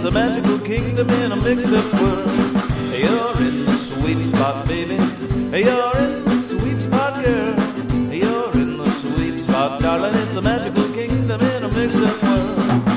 it's a magical kingdom in a mixed up world. You're in the sweet spot, baby. You're in the sweet spot, girl. You're in the sweet spot, darling. It's a magical kingdom in a mixed up world.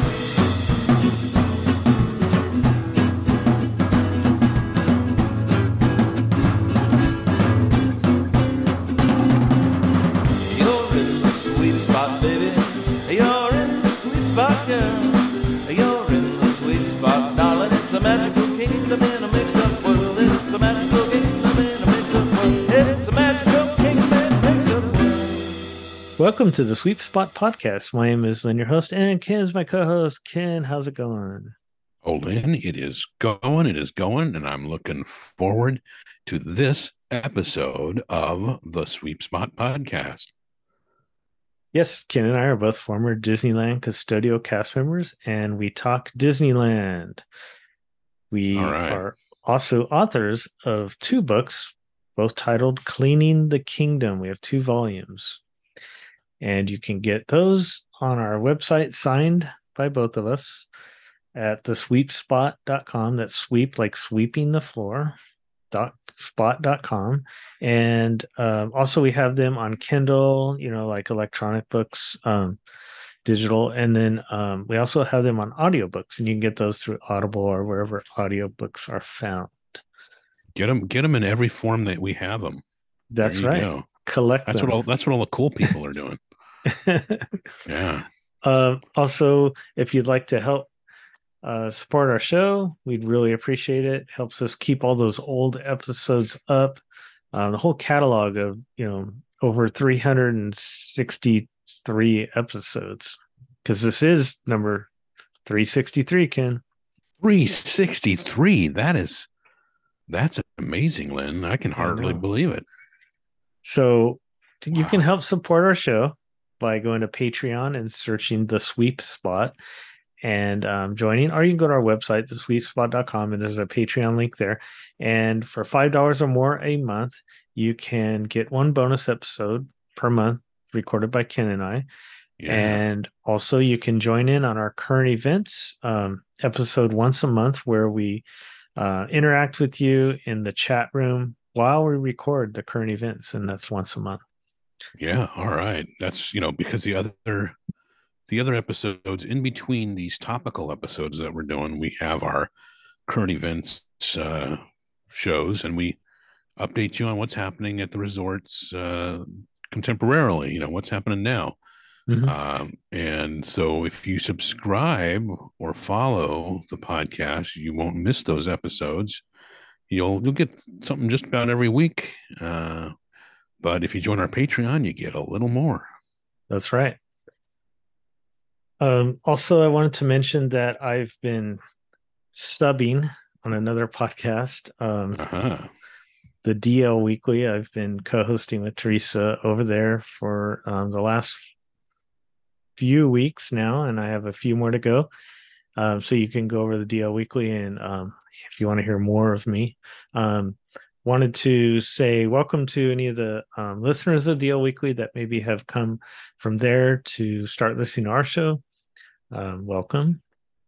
You're in the sweet spot, baby. You're in the sweet spot, girl. You're in the sweet spot, darling. It's a magical kingdom in a mixed up world. It's a magical kingdom in a mixed up world. It's a magical kingdom in a mixed up world. Welcome to the Sweep Spot Podcast. My name is Lynn, your host, and Ken is my co-host. Ken, how's it going? Oh, Lynn, it is going, and I'm looking forward to this episode of the Sweep Spot Podcast. Yes, Ken and I are both former Disneyland custodial cast members, and we talk Disneyland. We All right. are also authors of two books, both titled Cleaning the Kingdom. We have 2 volumes, and you can get those on our website, signed by both of us, at thesweepspot.com. That's sweep like sweeping the floor, spot.com. And also we have them on Kindle, like electronic books, digital. And then we also have them on audiobooks, and you can get those through Audible or wherever audiobooks are found. Get them in every form that we have them. That's right. Go. Collect That's them. what all the cool people are doing. Yeah. Also, if you'd like to help support our show, we'd really appreciate it. Helps us keep all those old episodes up. The whole catalog of over 363 episodes, because this is number 363, Ken. 363. That's amazing, Lynn. I can hardly believe it. So you can help support our show by going to Patreon and searching The Sweep Spot and joining, or you can go to our website, thesweepspot.com, and there's a Patreon link there. And for $5 or more a month, you can get 1 bonus episode per month recorded by Ken and I. Yeah. And also you can join in on our current events episode once a month, where we interact with you in the chat room while we record the current events, and that's once a month. Yeah. All right. That's, because the other episodes in between these topical episodes that we're doing, we have our current events shows, and we update you on what's happening at the resorts contemporarily, what's happening now. Mm-hmm. And so if you subscribe or follow the podcast, you won't miss those episodes. You'll get something just about every week. But if you join our Patreon, you get a little more. That's right. Also, I wanted to mention that I've been subbing on another podcast, the DL Weekly. I've been co-hosting with Teresa over there for the last few weeks now, and I have a few more to go. So you can go over to the DL Weekly, and if you want to hear more of me, wanted to say welcome to any of the listeners of DL Weekly that maybe have come from there to start listening to our show. Welcome.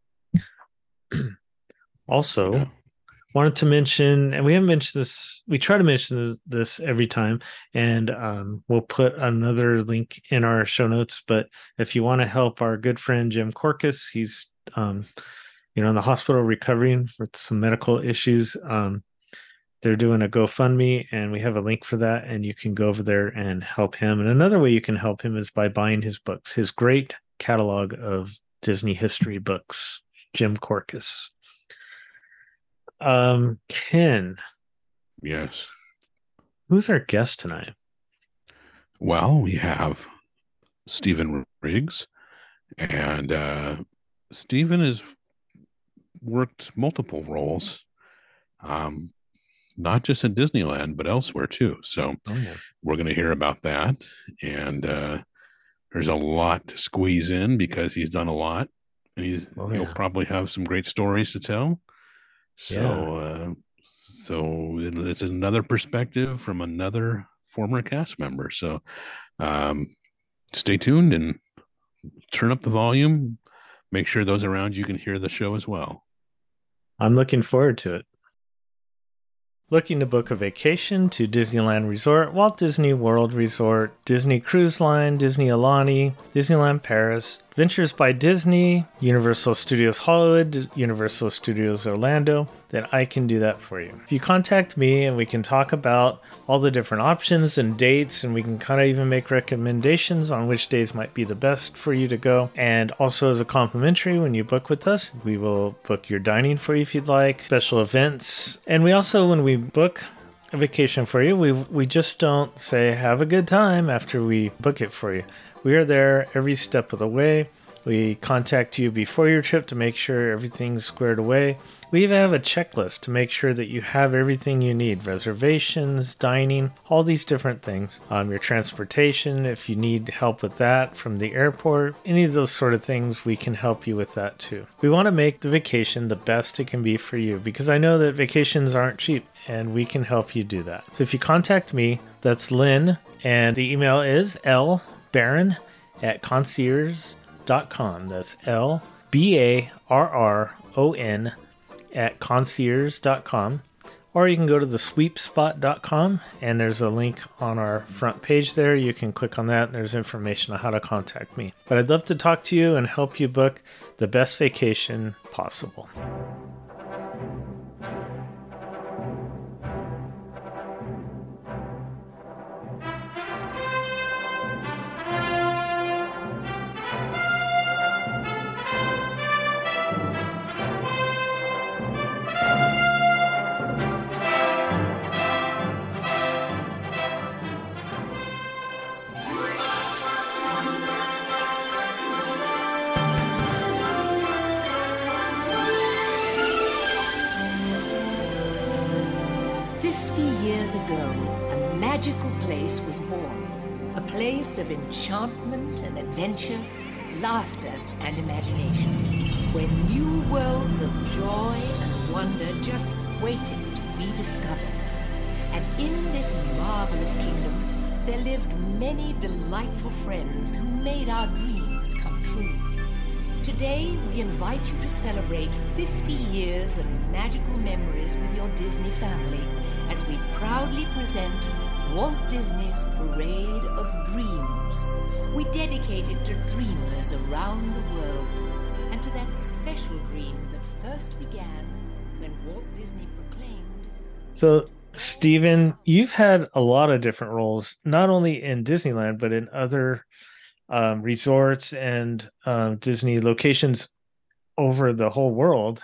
Also, wanted to mention, and we haven't mentioned this, we try to mention this every time, and we'll put another link in our show notes, but if you want to help our good friend Jim Corcus, he's in the hospital recovering with some medical issues. They're doing a GoFundMe, and we have a link for that, and you can go over there and help him. And another way you can help him is by buying his books, his great catalog of Disney history books, Jim Corcus. Ken. Yes. Who's our guest tonight? Well, we have Stephen Riggs, and Stephen has worked multiple roles, not just at Disneyland, but elsewhere too. So we're going to hear about that. And there's a lot to squeeze in because he's done a lot, and he'll probably have some great stories to tell. So, so it's another perspective from another former cast member. So, stay tuned and turn up the volume. Make sure those around you can hear the show as well. I'm looking forward to it. Looking to book a vacation to Disneyland Resort, Walt Disney World Resort, Disney Cruise Line, Disney Aulani, Disneyland Paris, Adventures by Disney, Universal Studios Hollywood, Universal Studios Orlando, then I can do that for you. If you contact me and we can talk about all the different options and dates, and we can kind of even make recommendations on which days might be the best for you to go. And also as a complimentary, when you book with us, we will book your dining for you if you'd like, special events. And we also, when we book a vacation for you, we just don't say have a good time after we book it for you. We are there every step of the way. We contact you before your trip to make sure everything's squared away. We even have a checklist to make sure that you have everything you need. Reservations, dining, all these different things. Your transportation, if you need help with that from the airport, any of those sort of things, we can help you with that too. We want to make the vacation the best it can be for you, because I know that vacations aren't cheap, and we can help you do that. So if you contact me, that's Lynn, and the email is lbarron@concierge.com. That's LBARRON @concierge.com. Or you can go to thesweepspot.com, and there's a link on our front page there. You can click on that, and there's information on how to contact me. But I'd love to talk to you and help you book the best vacation possible. Of enchantment and adventure, laughter and imagination, where new worlds of joy and wonder just waited to be discovered. And in this marvelous kingdom, there lived many delightful friends who made our dreams come true. Today, we invite you to celebrate 50 years of magical memories with your Disney family as we proudly present Walt Disney's Parade of Dreams. We dedicate it to dreamers around the world, and to that special dream that first began when Walt Disney proclaimed... So, Stephen, you've had a lot of different roles, not only in Disneyland, but in other resorts and Disney locations over the whole world.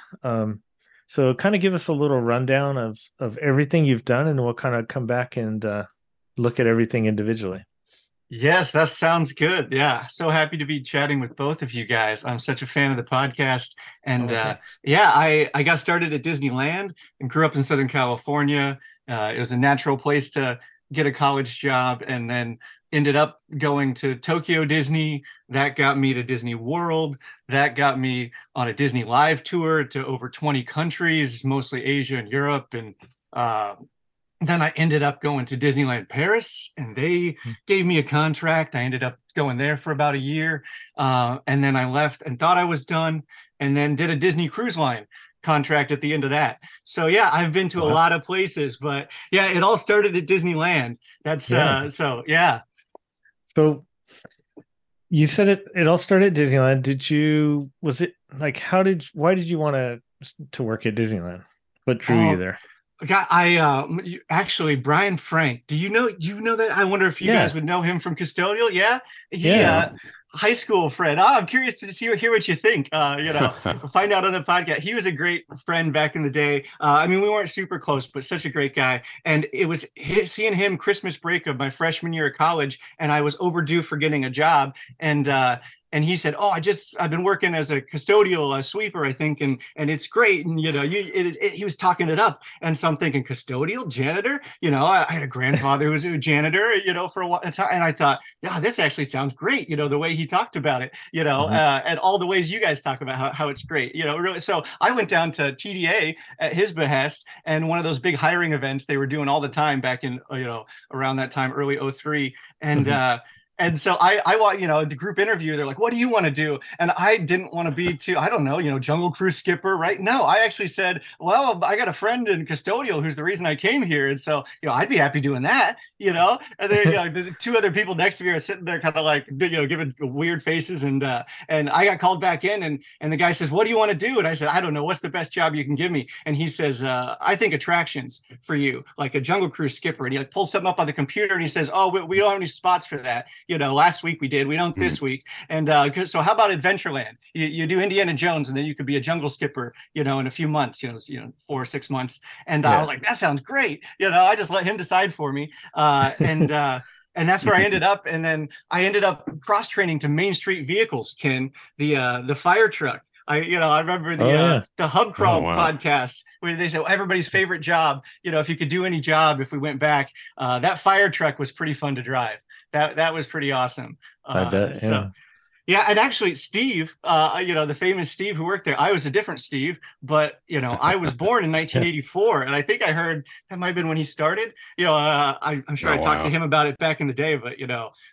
So kind of give us a little rundown of everything you've done, and we'll kind of come back and look at everything individually. Yes, that sounds good. Yeah. So happy to be chatting with both of you guys. I'm such a fan of the podcast. And I got started at Disneyland and grew up in Southern California. It was a natural place to get a college job, and then ended up going to Tokyo Disney. That got me to Disney World. That got me on a Disney Live tour to over 20 countries, mostly Asia and Europe. And then I ended up going to Disneyland Paris, and they gave me a contract. I ended up going there for about a year. And then I left and thought I was done, and then did a Disney Cruise Line contract at the end of that. So yeah, I've been to a lot of places, but yeah, it all started at Disneyland. That's So you said it all started at Disneyland. Why did you want to work at Disneyland? What drew you there? Actually, Brian Frank. Do you know that? I wonder if you guys would know him from Custodial. Yeah. High school friend. I'm curious to hear what you think. Find out on the podcast. He was a great friend back in the day. We weren't super close, but such a great guy. And it was seeing him Christmas break of my freshman year of college, and I was overdue for getting a job. And he said, "Oh, I've been working as a custodial sweeper, I think, and it's great." And he was talking it up, and so I'm thinking, custodial, janitor. I had a grandfather who was a janitor, for a time, and I thought, yeah, this actually sounds great. The way he talked about it, and all the ways you guys talk about how it's great, really. So I went down to TDA at his behest, and one of those big hiring events they were doing all the time back in, around that time, early '03, and. And so I want, the group interview, they're like, what do you want to do? And I didn't want to be too, I don't know, Jungle Cruise skipper, right? No, I actually said, well, I got a friend in custodial who's the reason I came here. And so, I'd be happy doing that, and then, the two other people next to me are sitting there kind of like, giving weird faces. And I got called back in and the guy says, what do you want to do? And I said, I don't know. What's the best job you can give me? And he says, I think attractions for you, like a Jungle Cruise skipper. And he like pulls something up on the computer and he says, oh, we don't have any spots for that. Last week we did, we don't this week. And so how about Adventureland? You do Indiana Jones and then you could be a jungle skipper, in a few months, 4 or 6 months. And I was like, that sounds great. I just let him decide for me. And that's where I ended up. And then I ended up cross training to Main Street Vehicles, Ken, the fire truck. I remember the Hub Crawl podcast where they said everybody's favorite job, if you could do any job, if we went back, that fire truck was pretty fun to drive. That was pretty awesome. I bet. So, yeah. And actually Steve, the famous Steve who worked there, I was a different Steve, but, I was born in 1984. And I think I heard that might've been when he started, I'm sure I talked to him about it back in the day, but,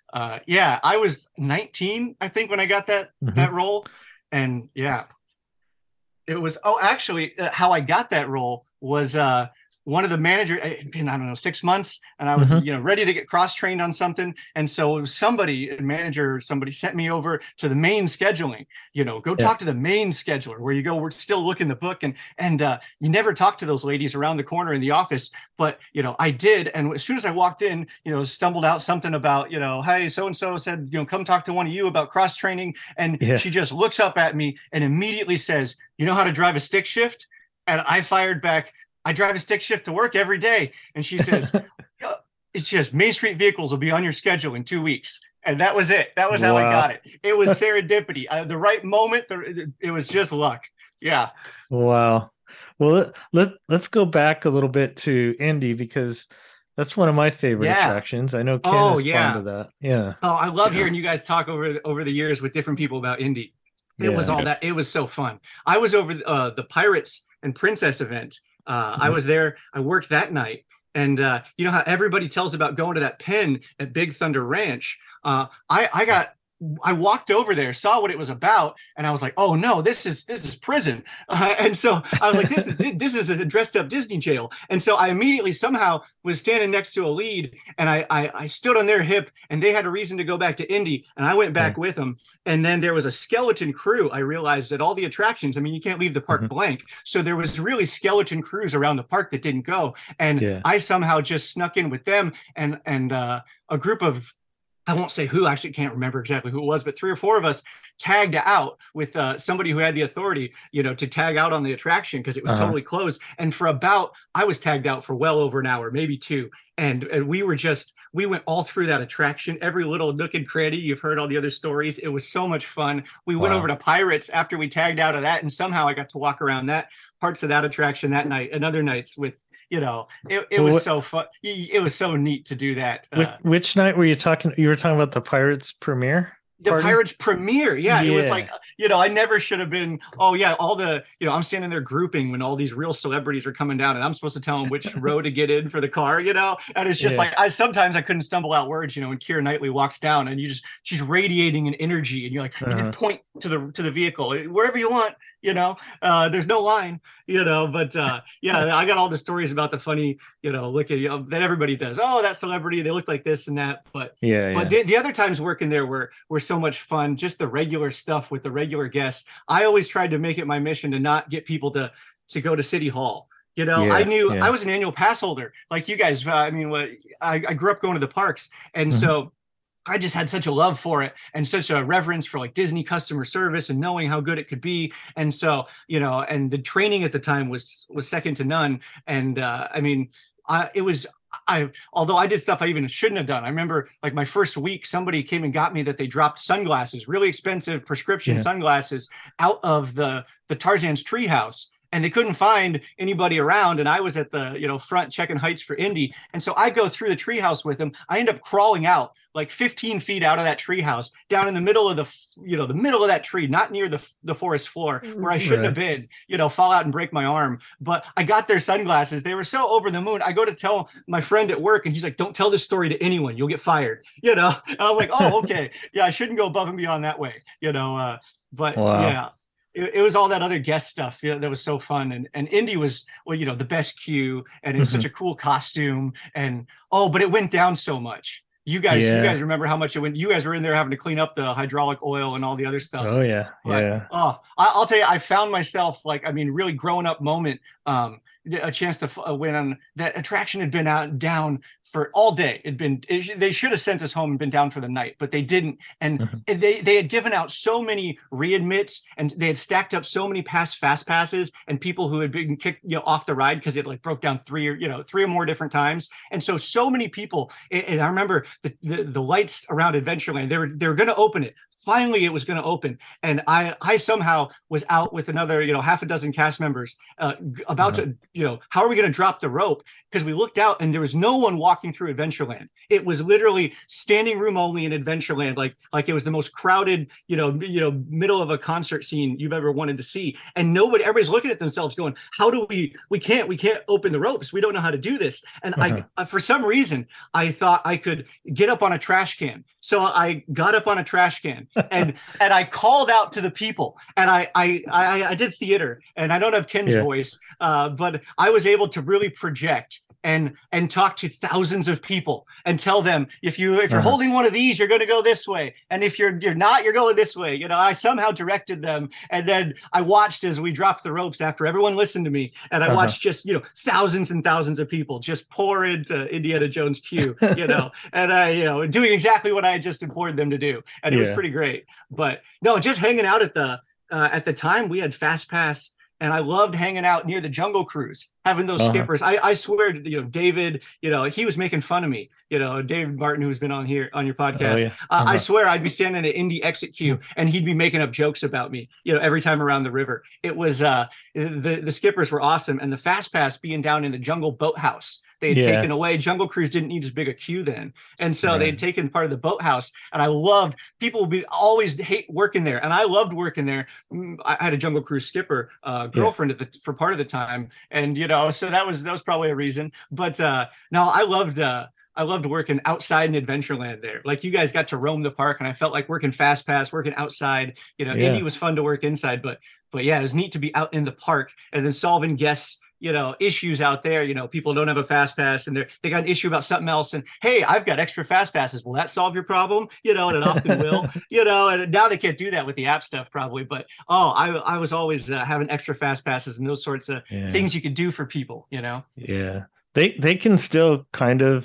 I was 19, I think, when I got that role. And it was, actually how I got that role was, one of the managers, it'd been, I don't know, 6 months, and I was, ready to get cross-trained on something. And so it was somebody sent me over to the main scheduling, go talk to the main scheduler where you go, we're still looking the book. And you never talk to those ladies around the corner in the office, but, I did. And as soon as I walked in, stumbled out something about, hey, so-and-so said, come talk to one of you about cross-training. And she just looks up at me and immediately says, you know how to drive a stick shift? And I fired back, I drive a stick shift to work every day. And she says, it's just Main Street Vehicles will be on your schedule in 2 weeks. And that was it. That was how I got it. It was serendipity. The right moment. It was just luck. Yeah. Wow. Well, let's go back a little bit to Indy, because that's one of my favorite attractions. I know Ken is fond of that. Yeah. Oh, I love hearing you guys talk over the years with different people about Indy. It was all that. It was so fun. I was over the Pirates and Princess event. I was there. I worked that night. And you know how everybody tells about going to that pen at Big Thunder Ranch? I walked over there, saw what it was about, and I was like, "Oh no, this is prison." And so I was like, "This is a dressed up Disney jail." And so I immediately somehow was standing next to a lead, and I stood on their hip, and they had a reason to go back to Indy, and I went back with them. And then there was a skeleton crew. I realized at all the attractions, I mean, you can't leave the park blank, so there was really skeleton crews around the park that didn't go, and I somehow just snuck in with them, and a group of, I won't say who, I actually can't remember exactly who it was, but 3 or 4 of us tagged out with somebody who had the authority, to tag out on the attraction because it was totally closed. And I was tagged out for well over an hour, maybe 2. And we went all through that attraction, every little nook and cranny. You've heard all the other stories. It was so much fun. We went over to Pirates after we tagged out of that. And somehow I got to walk around parts of that attraction that night and other nights with, it was so fun. It was so neat to do that. Which night were you talking? You were talking about the Pirates premiere? The Pirates premiere. Yeah. It was like, I never should have been, all the, I'm standing there grouping when all these real celebrities are coming down and I'm supposed to tell them which row to get in for the car, and it's just like, sometimes I couldn't stumble out words, when Keira Knightley walks down and she's radiating an energy and you're like, you can point to the vehicle, wherever you want, there's no line, but I got all the stories about the funny, look at that everybody does. Oh, that celebrity, they look like this and that. But the other times working there were so much fun, just the regular stuff with the regular guests. I always tried to make it my mission to not get people to go to City Hall. I was an annual pass holder like you guys. I grew up going to the parks. And so I just had such a love for it and such a reverence for like Disney customer service and knowing how good it could be. And so, and the training at the time was second to none. And although I did stuff I even shouldn't have done. I remember like my first week, somebody came and got me that they dropped sunglasses, really expensive prescription sunglasses out of the Tarzan's treehouse. and they couldn't find anybody around. And I was at the, front checking heights for Indy. And so I go through the treehouse with him. I end up crawling out like 15 feet out of that treehouse, down in the middle of the middle of that tree, not near the forest floor where I shouldn't have been, fall out and break my arm. But I got their sunglasses. They were so over the moon. I go to tell my friend at work and he's like, don't tell this story to anyone. You'll get fired, And I was like, oh, okay. Yeah, I shouldn't go above and beyond that way, but wow. Yeah. It was all that other guest stuff, that was so fun. And Indy was, the best cue, and it was such a cool costume. And but it went down so much. You guys remember how much it went? You guys were in there having to clean up the hydraulic oil and all the other stuff. Oh yeah, yeah. I'll tell you, I found myself really growing up moment. A chance to win on that attraction had been down for all day. They should have sent us home and been down for the night, but they didn't. And they had given out so many readmits, and they had stacked up so many fast passes, and people who had been kicked off the ride because it broke down three or more different times. And so many people. And I remember the lights around Adventureland. They were going to open it. Finally, it was going to open, and I somehow was out with another half a dozen cast members about to. How are we going to drop the rope? Because we looked out and there was no one walking through Adventureland. It was literally standing room only in Adventureland, like it was the most crowded, middle of a concert scene you've ever wanted to see. And everybody's looking at themselves going, how do we can't open the ropes. We don't know how to do this. And I for some reason, I thought I could get up on a trash can. So I got up on a trash can and I called out to the people, and I did theater, and I don't have Ken's voice, but I was able to really project and talk to thousands of people and tell them, if you're holding one of these, you're going to go this way, and if you're not, you're going this way. I somehow directed them, and then I watched as we dropped the ropes after everyone listened to me, and I watched just thousands and thousands of people just pour into Indiana Jones queue, and I doing exactly what I had just implored them to do, and it was pretty great. But no, just hanging out at the time we had Fast Pass. And I loved hanging out near the Jungle Cruise, having those skippers. I swear, David, he was making fun of me. David Martin, who's been on your podcast. I swear I'd be standing at Indy exit queue, and he'd be making up jokes about me, every time around the river. It was the skippers were awesome, and the Fast Pass being down in the Jungle Boathouse. They had taken away. Jungle Cruise didn't need as big a queue then. And so they had taken part of the boathouse. And I loved, people would always hate working there. And I loved working there. I had a Jungle Cruise skipper girlfriend for part of the time. And, so that was probably a reason. But no, I loved working outside in Adventureland there. Like, you guys got to roam the park, and I felt like working Fast Pass, working outside. Indy was fun to work inside, but yeah, it was neat to be out in the park and then solving guests issues out there. People don't have a Fast Pass, and they got an issue about something else, and hey, I've got extra Fast Passes. Will that solve your problem? And it often will. And now they can't do that with the app stuff probably, but I was always having extra Fast Passes and those sorts of things you could do for people. Yeah, they can still kind of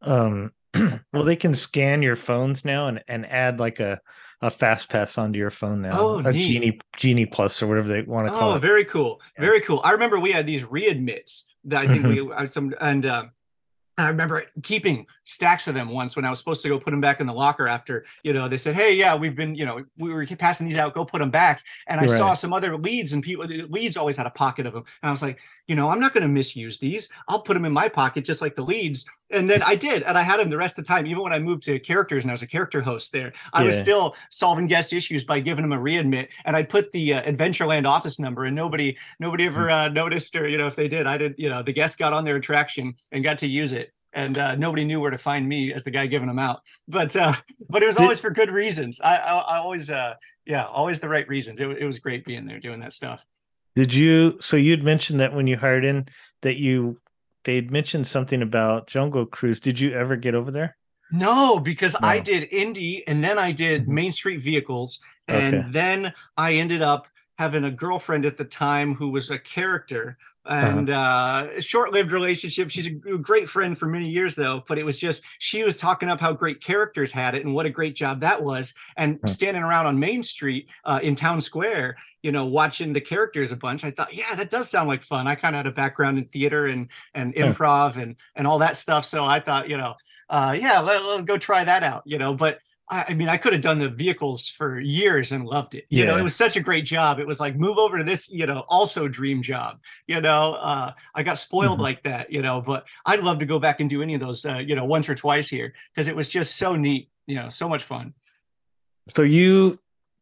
well, they can scan your phones now and add like a Fast Pass onto your phone now. A Genie Plus or whatever they want to call it. Oh, very cool. Yeah. Very cool. I remember we had these readmits that I think we had some, and I remember keeping stacks of them once when I was supposed to go put them back in the locker after, they said, hey, yeah, we've been, we were passing these out, go put them back. And I saw some other leads, and leads always had a pocket of them. And I was like, I'm not going to misuse these. I'll put them in my pocket just like the leads. And then I did. And I had them the rest of the time. Even when I moved to characters and I was a character host there, I was still solving guest issues by giving them a readmit. And I'd put the Adventureland office number, and nobody ever noticed, or, if they did, I did, the guest got on their attraction and got to use it. And nobody knew where to find me as the guy giving them out. But it was always for good reasons. I always, always the right reasons. It was great being there doing that stuff. So you'd mentioned that when you hired in that they'd mentioned something about Jungle Cruise. Did you ever get over there? No, because I did Indy, and then I did Main Street Vehicles. And then I ended up having a girlfriend at the time who was a character. And short-lived relationship. She's a great friend for many years, though. But it was just, she was talking up how great characters had it and what a great job that was. And standing around on Main Street in Town Square, watching the characters a bunch, I thought, yeah, that does sound like fun. I kind of had a background in theater and improv and all that stuff. So I thought, let's go try that out. But I mean, I could have done the vehicles for years and loved it. You know, it was such a great job. It was like, move over to this, you know, also dream job. You know, I got spoiled like that, you know, but I'd love to go back and do any of those, you know, once or twice here, because it was just so neat, you know, so much fun. So you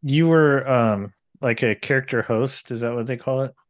were like a character host, is that what they call it?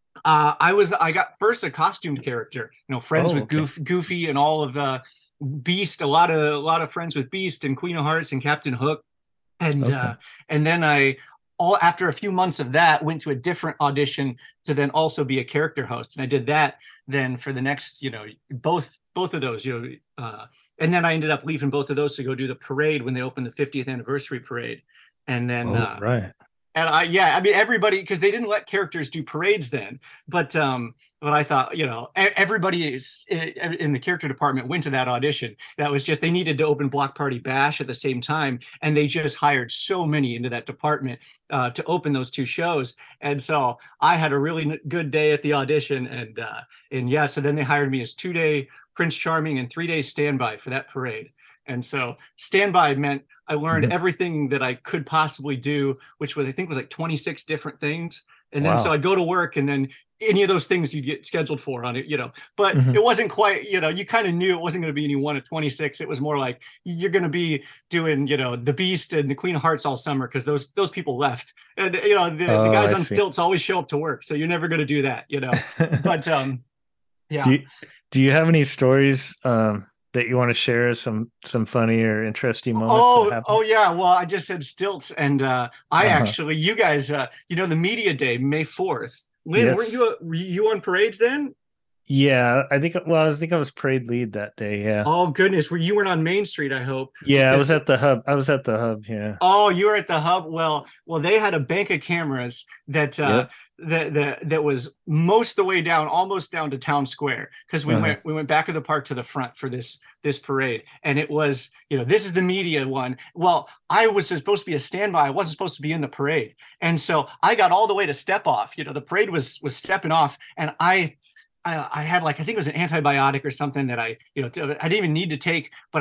I got first a costumed character, you know, friends with Goofy and all of Beast, a lot of friends with Beast and Queen of Hearts and Captain Hook. And then after a few months of that, went to a different audition to then also be a character host. And I did that then for the next, you know, both of those, you know, and then I ended up leaving both of those to go do the parade when they opened the 50th anniversary parade. And then right. And I mean, everybody, because they didn't let characters do parades then, but I thought, you know, everybody in the character department went to that audition. That was just, they needed to open Block Party Bash at the same time, and they just hired so many into that department to open those two shows. And so I had a really good day at the audition, and yeah, so then they hired me as 2-day Prince Charming and 3 days standby for that parade. And so standby meant I learned everything that I could possibly do, which was, I think, was like 26 different things. And then so I'd go to work, and then any of those things you get scheduled for on it, you know, but it wasn't quite, you know, you kind of knew it wasn't going to be any one of 26. It was more like you're going to be doing, you know, the Beast and the Queen of Hearts all summer, because those people left. And, you know, the guys on stilts always show up to work. So you're never going to do that, you know, but yeah. Do you have any stories that you want to share, some funny or interesting moments? Oh yeah. Well, I just said stilts, and I actually, you guys, you know, the media day, May 4th. Lynn, weren't you on parades then? Yeah, I think I was parade lead that day. Yeah. Oh goodness, you weren't on Main Street, I hope. Yeah, I was at the hub. Yeah. Oh, you were at the hub. Well, they had a bank of cameras that that was most of the way down, almost down to Town Square, because we went back of the park to the front for this parade, and it was, you know, this is the media one. Well, I was supposed to be a standby. I wasn't supposed to be in the parade, and so I got all the way to step off. You know, the parade was stepping off, and I had, like, I think it was an antibiotic or something that I didn't even need to take, but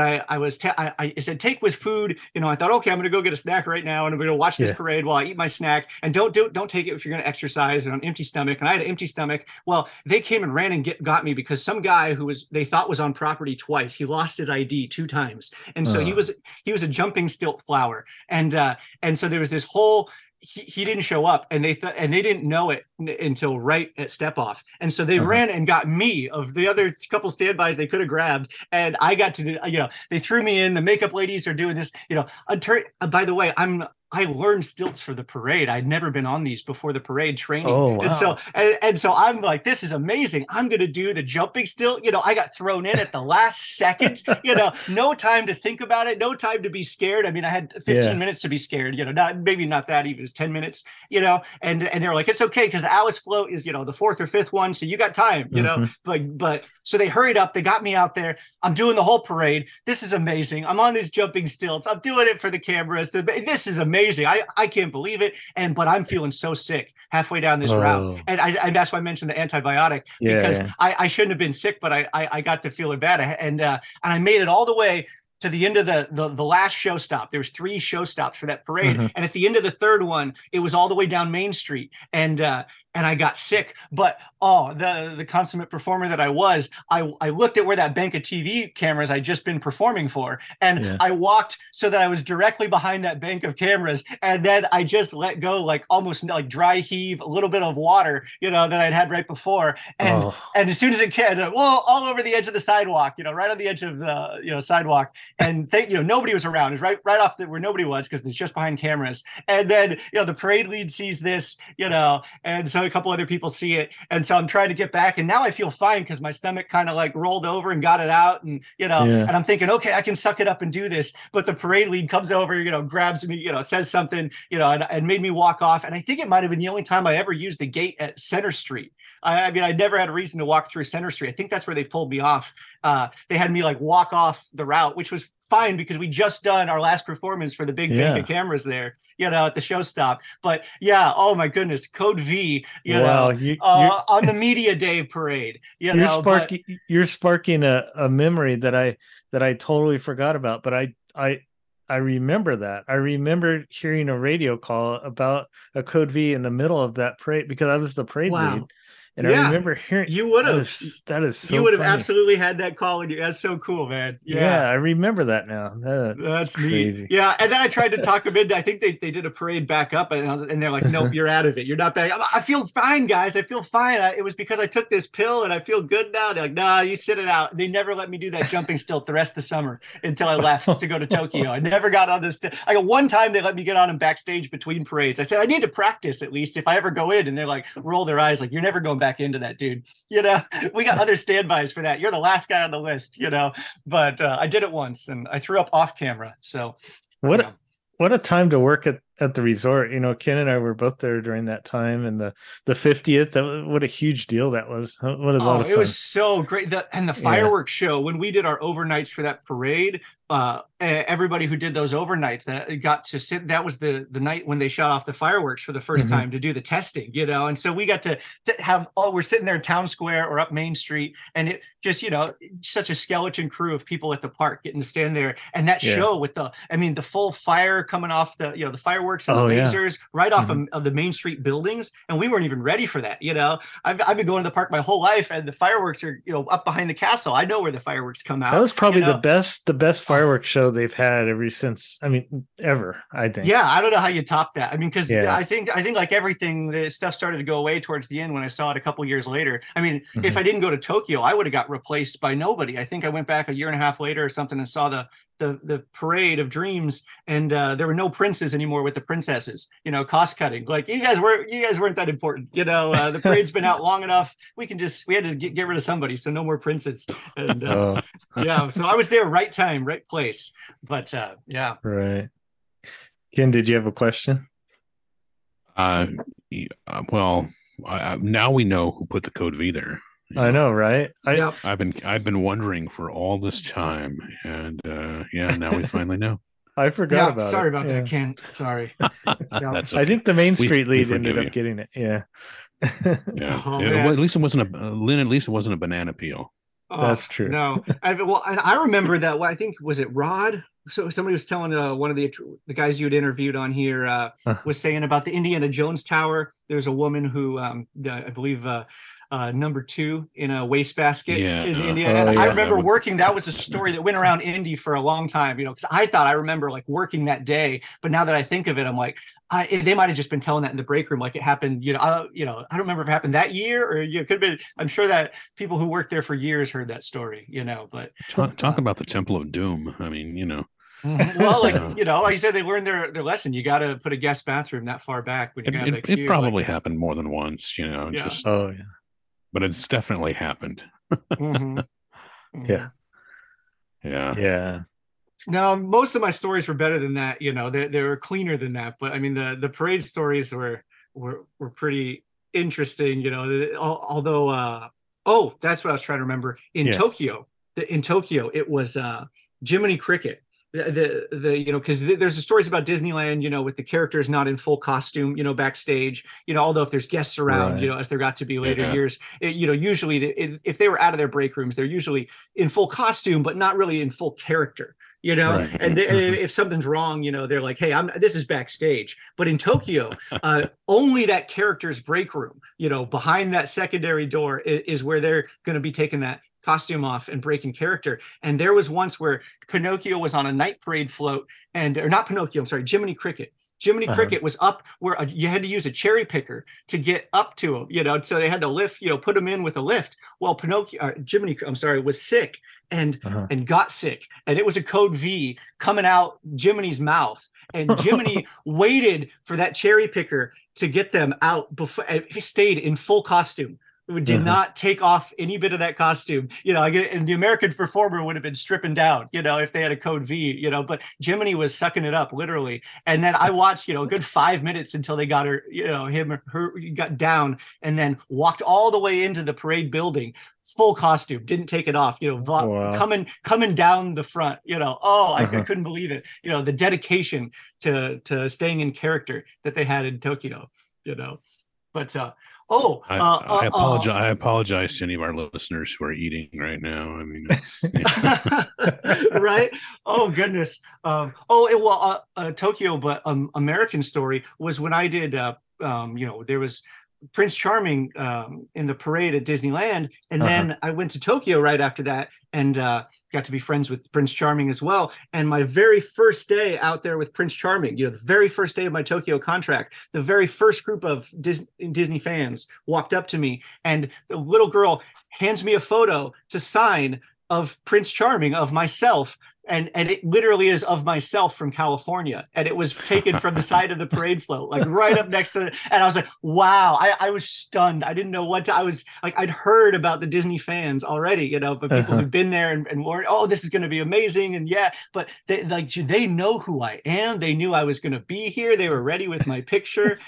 I said, take with food. You know, I thought, okay, I'm going to go get a snack right now, and I'm going to watch this parade while I eat my snack, and don't take it if you're going to exercise and on empty stomach. And I had an empty stomach. Well, they came and ran and got me, because some guy they thought was on property twice. He lost his ID 2 times. And so he was a jumping stilt flower. And so there was this whole, he didn't show up, and they didn't know it until right at step off. And so they ran and got me. Of the other couple standbys they could have grabbed, and I got to do, you know, they threw me in. The makeup ladies are doing this, you know. By the way, I learned stilts for the parade. I'd never been on these before the parade training. Oh, wow. And so I'm like, this is amazing. I'm going to do the jumping stilt. You know, I got thrown in at the last second, you know, no time to think about it. No time to be scared. I mean, I had 15 minutes to be scared, you know, maybe not that even, it was 10 minutes, you know, and they were like, it's okay, because the Alice float is, you know, the 4th or 5th one. So you got time, you know, but so they hurried up. They got me out there. I'm doing the whole parade. This is amazing. I'm on these jumping stilts. I'm doing it for the cameras. This is amazing. I can't believe it. But I'm feeling so sick halfway down this route. And that's why I mentioned the antibiotic, because I shouldn't have been sick, but I got to feeling bad. And I made it all the way to the end of the last show stop. There was 3 show stops for that parade. And at the end of the 3rd one, it was all the way down Main Street. And I got sick, but the consummate performer that I was, I looked at where that bank of TV cameras I'd just been performing for, and I walked so that I was directly behind that bank of cameras, and then I just let go, like almost like dry heave, a little bit of water, you know, that I'd had right before, and as soon as it came, all over the edge of the sidewalk, you know, right on the edge of the, you know, sidewalk, and nobody was around. It was right off where nobody was, because it's just behind cameras, and then, you know, the parade lead sees this, you know, and so a couple other people see it, and so I'm trying to get back, and now I feel fine, because my stomach kind of like rolled over and got it out, and, you know, and I'm thinking, okay, I can suck it up and do this. But the parade lead comes over, you know, grabs me, you know, says something, you know, and made me walk off. And I think it might have been the only time I ever used the gate at Center Street. I mean, I never had a reason to walk through Center Street. I think that's where they pulled me off. They had me like walk off the route, which was fine, because we just done our last performance for the big bank of cameras there, you know, at the show stop. But yeah, oh my goodness, Code V, you know, on the media day parade, you're sparking a memory that I totally forgot about. But I remember that. I remember hearing a radio call about a Code V in the middle of that parade because I was the parade lead. And I remember hearing you would have that is so you would have funny. absolutely had that call and that's so cool, man. Yeah, I remember that now. That's crazy. Neat. Yeah, and then I tried to talk them into. I think they did a parade back up, and they're like, "Nope, you're out of it. You're not back." I feel fine, guys. I feel fine. It was because I took this pill and I feel good now. They're like, "Nah, you sit it out." They never let me do that jumping stilt the rest of the summer until I left to go to Tokyo. I never got on this. I got one time they let me get on them backstage between parades. I said I need to practice at least if I ever go in, and they're like, roll their eyes like, "You're never going back into that, dude." We got other standbys for that. You're the last guy on the list, But I did it once, and I threw up off camera. So what a time to work at the resort. Ken and I were both there during that time, and the 50th. What a huge deal that was. What a lot of fun. It was so great. And the fireworks show, when we did our overnights for that parade, everybody who did those overnights that got to sit, that was the night when they shot off the fireworks for the first time to do the testing, and so we got to have, we're sitting there in Town Square or up Main Street, and it just, such a skeleton crew of people at the park getting to stand there, and that show with the full fire coming off the fireworks and the lasers right off of the Main Street buildings, and we weren't even ready for that. I've been going to the park my whole life, and the fireworks are up behind the castle. I know where the fireworks come out. That was probably the best fireworks show they've had ever, I think. Yeah, I don't know how you top that. Because I think like everything, the stuff started to go away towards the end when I saw it a couple years later. If I didn't go to Tokyo, I would have got replaced by nobody. I think I went back a year and a half later or something and saw the Parade of Dreams, and there were no princes anymore with the princesses. Cost cutting. Like you guys weren't that important. The parade's been out long enough. We had to get rid of somebody, so no more princes. And so I was there, right time, right place. But right. Ken, did you have a question? Well, now we know who put the Code V there. I know, right? I've been wondering for all this time, and now we finally know. I forgot about it. Sorry about that, Ken. Sorry. That's okay. I think the Main Street lead ended up getting it. Yeah. At least it wasn't Lynn. At least it wasn't a banana peel. That's true. No, and I remember that. I think, was it Rod? So somebody was telling one of the guys you had interviewed on here was saying about the Indiana Jones Tower. There's a woman who I believe number 2 in a wastebasket in Indiana. I remember working. That was a story that went around Indy for a long time. Because I remember like working that day. But now that I think of it, I'm like, they might have just been telling that in the break room, like it happened. I don't remember if it happened that year, or it could have been. I'm sure that people who worked there for years heard that story. But talk about the Temple of Doom. Well, like you said, they learned their lesson. You got to put a guest bathroom that far back when you got that queue. It probably happened more than once. But it's definitely happened. Yeah. Now, most of my stories were better than that. They were cleaner than that. But the parade stories were pretty interesting. Although that's what I was trying to remember. In Tokyo, it was Jiminy Cricket. Because there's the stories about Disneyland, with the characters not in full costume, backstage, although if there's guests around, as there got to be later years, usually if they were out of their break rooms, they're usually in full costume, but not really in full character, and if something's wrong, they're like, hey, this is backstage. But in Tokyo, only that character's break room, behind that secondary door is where they're going to be taking that costume off and breaking character. And there was once where Pinocchio was on a night parade float, or not Pinocchio, I'm sorry, Jiminy Cricket. Jiminy Cricket was up where you had to use a cherry picker to get up to him, so they had to lift, put him in with a lift. Well, Jiminy, I'm sorry, was sick and got sick, and it was a Code V coming out Jiminy's mouth, and Jiminy waited for that cherry picker to get them out before he stayed in full costume. Did not take off any bit of that costume, and the American performer would have been stripping down, if they had a Code V, but Jiminy was sucking it up literally. And then I watched, a good 5 minutes until they got her, her got down, and then walked all the way into the parade building, full costume, didn't take it off, coming down the front, I couldn't believe it. The dedication to staying in character that they had in Tokyo, but Oh, I apologize. I apologize to any of our listeners who are eating right now. I mean, it's, right? Oh goodness. Tokyo, but American Story was when I did. There was Prince Charming in the parade at Disneyland, and then I went to Tokyo right after that, and got to be friends with Prince Charming as well. And my very first day out there with Prince Charming, the very first day of my Tokyo contract, the very first group of Disney fans walked up to me, and the little girl hands me a photo to sign of Prince Charming, of myself. And it literally is of myself from California. And it was taken from the side of the parade float, like right up next to it. And I was like, wow, I was stunned. I didn't know what to, I was like, I'd heard about the Disney fans already, but people who'd been there and were, oh, this is going to be amazing. And yeah, but they know who I am. They knew I was going to be here. They were ready with my picture.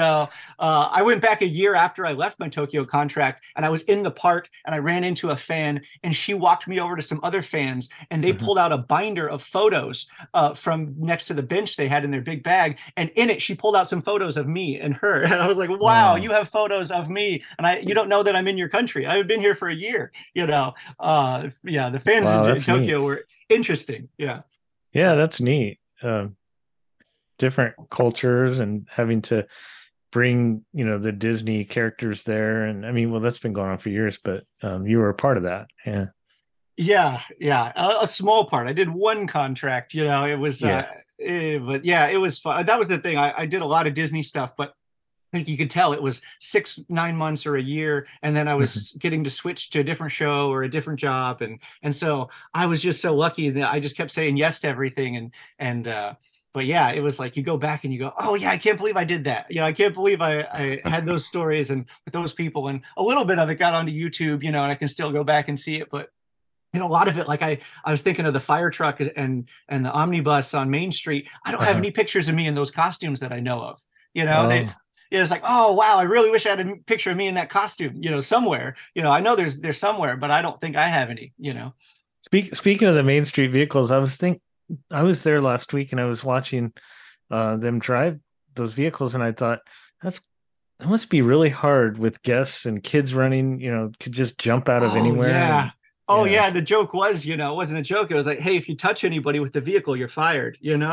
I went back a year after I left my Tokyo contract, and I was in the park, and I ran into a fan, and she walked me over to some other fans, and they pulled out a binder of photos from next to the bench they had in their big bag, and in it she pulled out some photos of me and her, and I was like, wow, you have photos of me, and you don't know that I'm in your country. I've been here for a year. The fans in Tokyo were interesting. Yeah, that's neat. Different cultures and having to bring the Disney characters there, and I mean, well, that's been going on for years, but you were a part of that. Yeah, a small part. I did one contract, it was, but yeah, it was fun. That was the thing. I did a lot of Disney stuff, but I think you could tell it was 6-9 months or a year. And then I was getting to switch to a different show or a different job. And so I was just so lucky that I just kept saying yes to everything. But yeah, it was like you go back and you go, oh yeah, I can't believe I did that. I can't believe I had those stories and with those people, and a little bit of it got onto YouTube, and I can still go back and see it. But a lot of it, like I was thinking of the fire truck and the omnibus on Main Street. I don't have any pictures of me in those costumes that I know of. It's like, oh wow, I really wish I had a picture of me in that costume. Somewhere. I know there's somewhere, but I don't think I have any. Speaking of the Main Street vehicles, I was there last week and I was watching them drive those vehicles, and I thought that must be really hard with guests and kids running. Could just jump out of anywhere. Yeah. Yeah. The joke was, it wasn't a joke. It was like, hey, if you touch anybody with the vehicle, you're fired, and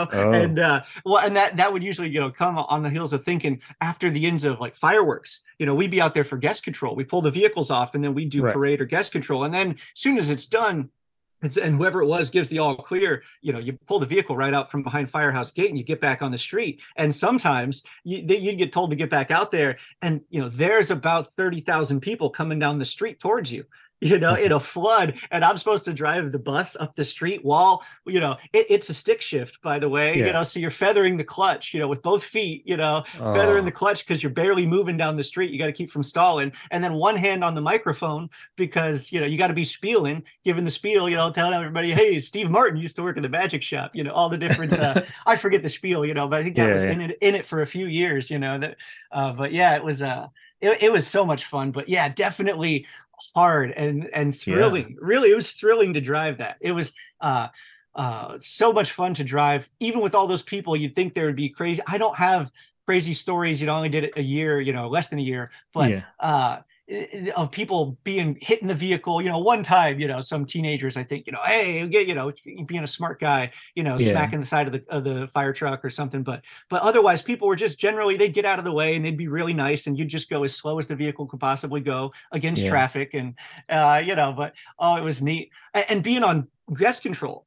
that would usually, come on the heels of thinking after the ends of like fireworks, we'd be out there for guest control. We pull the vehicles off and then we do parade or guest control. And then as soon as it's done, and whoever it was gives the all clear, you pull the vehicle right out from behind Firehouse Gate and you get back on the street. And sometimes you'd get told to get back out there, and, there's about 30,000 people coming down the street towards you. In a flood, and I'm supposed to drive the bus up the street while, it's a stick shift, by the way, so you're feathering the clutch, with both feet, feathering the clutch because you're barely moving down the street. You got to keep from stalling. And then one hand on the microphone because, you got to be spieling, giving the spiel, telling everybody, hey, Steve Martin used to work in the magic shop, all the different, I forget the spiel, but I think that was in it for a few years, but yeah, it was, it was so much fun. But yeah, definitely hard and thrilling. Really, it was thrilling to drive that. It was so much fun to drive, even with all those people. You'd think there would be crazy. I don't have crazy stories. Only did it a year, less than a year, but of people being hit in the vehicle, one time, some teenagers, I think, hey, being a smart guy, smacking the side of the fire truck or something. But otherwise, people were just generally, they'd get out of the way and they'd be really nice, and you'd just go as slow as the vehicle could possibly go against traffic. And, but it was neat. And being on guest control,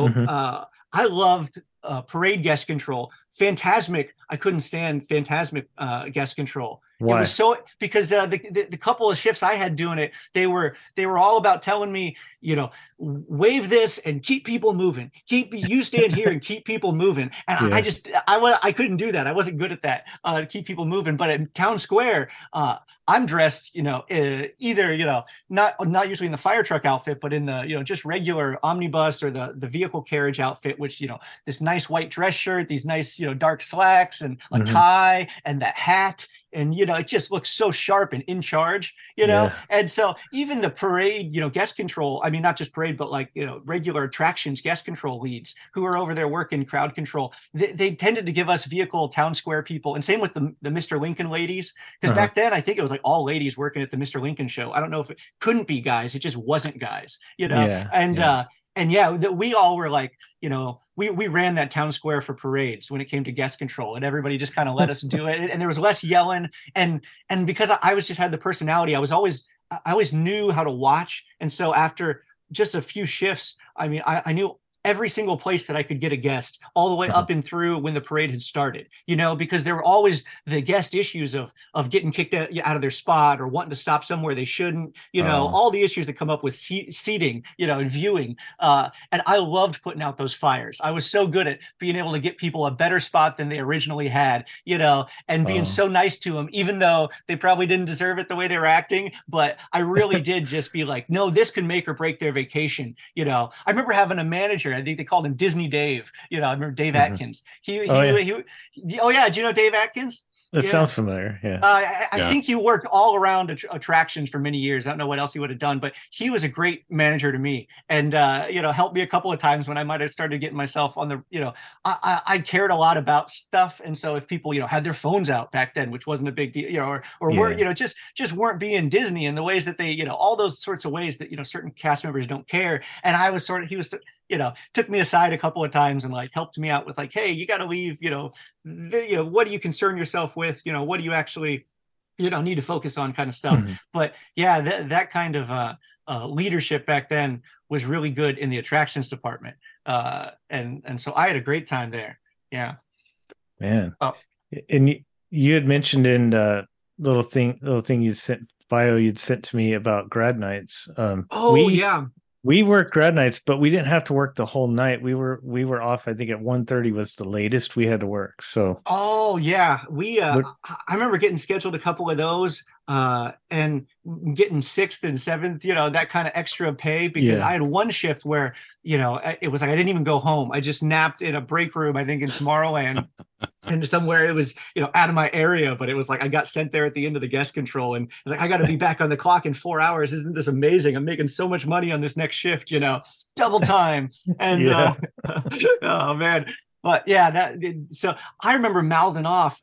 I loved parade guest control. Phantasmic, I couldn't stand Phantasmic guest control. Why? It was so, because the couple of shifts I had doing it, they were all about telling me, wave this and keep people moving. You stand here and keep people moving. And I couldn't do that. I wasn't good at that. Keep people moving. But at Town Square, I'm dressed, either, not usually in the fire truck outfit, but in the, just regular omnibus or the vehicle carriage outfit, which, this nice white dress shirt, these nice, dark slacks and a tie and that hat. and it just looks so sharp and in charge, and so even the parade, guest control, I mean, not just parade, but like, regular attractions guest control leads who are over there working crowd control, they tended to give us vehicle town square people, and same with the Mr. Lincoln ladies, because back then I think it was like all ladies working at the Mr. Lincoln show. I don't know if it couldn't be guys, it just wasn't guys, we all were like, we ran that town square for parades when it came to guest control, and everybody just kind of let us do it. And there was less yelling. And because I was just had the personality, I always knew how to watch. And so after just a few shifts, I mean, I knew every single place that I could get a guest, all the way up and through when the parade had started, because there were always the guest issues of getting kicked out of their spot or wanting to stop somewhere they shouldn't, all the issues that come up with seating, and viewing. And I loved putting out those fires. I was so good at being able to get people a better spot than they originally had, and being so nice to them, even though they probably didn't deserve it the way they were acting. But I really did just be like, no, this can make or break their vacation. I remember having a manager, I think they called him Disney Dave. I remember Dave Atkins. Do you know Dave Atkins? That sounds familiar. Yeah. I think he worked all around attractions for many years. I don't know what else he would have done, but he was a great manager to me, and helped me a couple of times when I might have started getting myself on the. I cared a lot about stuff, and so if people had their phones out back then, which wasn't a big deal, were just weren't being Disney in the ways that they all those sorts of ways that certain cast members don't care, and I was he was. Took me aside a couple of times and like helped me out with like, hey, you got to leave, what do you concern yourself with? What do you actually, need to focus on kind of stuff. But yeah, that kind of leadership back then was really good in the attractions department. And so I had a great time there. Yeah. Man. Oh. And you had mentioned in little thing you sent you'd sent to me about grad nights. We worked grad nights, but we didn't have to work the whole night. We were off. I think at 1:30 was the latest we had to work. So. Oh yeah, I remember getting scheduled a couple of those, and getting 6th and 7th, that kind of extra pay, because I had one shift where, it was like I didn't even go home. I just napped in a break room, I think in Tomorrowland. And somewhere it was, out of my area, but it was like I got sent there at the end of the guest control, and it was like, I got to be back on the clock in 4 hours. Isn't this amazing? I'm making so much money on this next shift, double time. And oh man. But yeah, so I remember mouthing off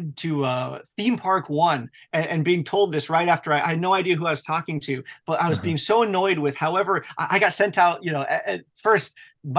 to Theme Park One and being told this right after I had no idea who I was talking to, but I was being so annoyed with however I got sent out, at first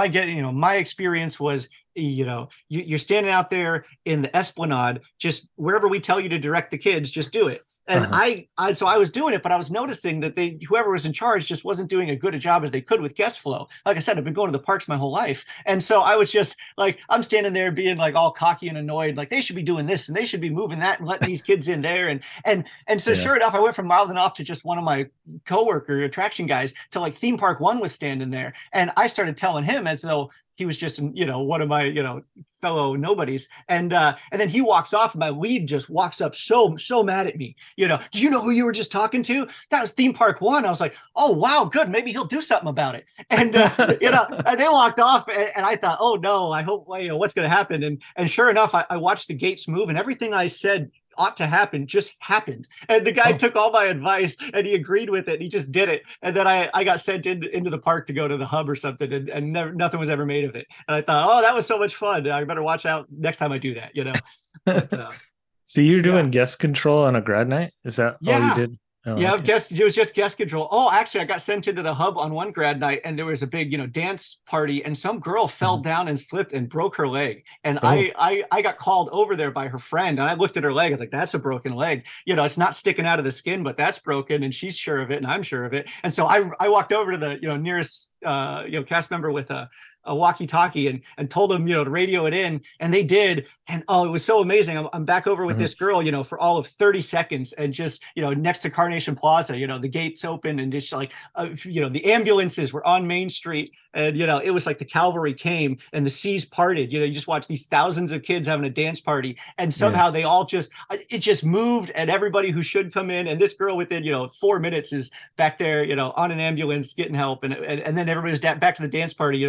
my experience was, you're standing out there in the Esplanade, just wherever we tell you to direct the kids, just do it. And so I was doing it, but I was noticing that whoever was in charge just wasn't doing a good a job as they could with guest flow. Like I said, I've been going to the parks my whole life. And so I was just like, I'm standing there being like all cocky and annoyed, like they should be doing this and they should be moving that and letting these kids in there. And so sure enough, I went from mouthing off to just one of my coworker attraction guys to like Theme Park One was standing there. And I started telling him as though he was just, one of my, fellow nobodies. And then he walks off and my lead just walks up so mad at me. Do you know who you were just talking to? That was Theme Park One. I was like, oh, wow, good. Maybe he'll do something about it. And, and they walked off and I thought, oh no, I hope, what's going to happen? And sure enough, I watched the gates move and everything I said ought to happen just happened. And the guy took all my advice and he agreed with it. And he just did it. And then I got sent into the park to go to the hub or something, and nothing was ever made of it. And I thought, oh, that was so much fun. I better watch out next time I do that, But, so you're doing guest control on a grad night? Is that all you did? Oh, yeah, okay. It was just guest control. Oh, actually, I got sent into the hub on one grad night, and there was a big, dance party, and some girl fell down and slipped and broke her leg. And I got called over there by her friend, and I looked at her leg. I was like, "That's a broken leg. It's not sticking out of the skin, but that's broken." And she's sure of it, and I'm sure of it. And so I walked over to the nearest cast member with a walkie-talkie and told them, to radio it in, and they did. And oh, it was so amazing. I'm back over with this girl, for all of 30 seconds, and just, next to Carnation Plaza, the gates open, and just like, the ambulances were on Main Street, and, it was like the cavalry came and the seas parted. You just watch these thousands of kids having a dance party, and somehow they all it just moved, and everybody who should come in, and this girl within, 4 minutes is back there, on an ambulance getting help. And then everybody was back to the dance party, 2 minutes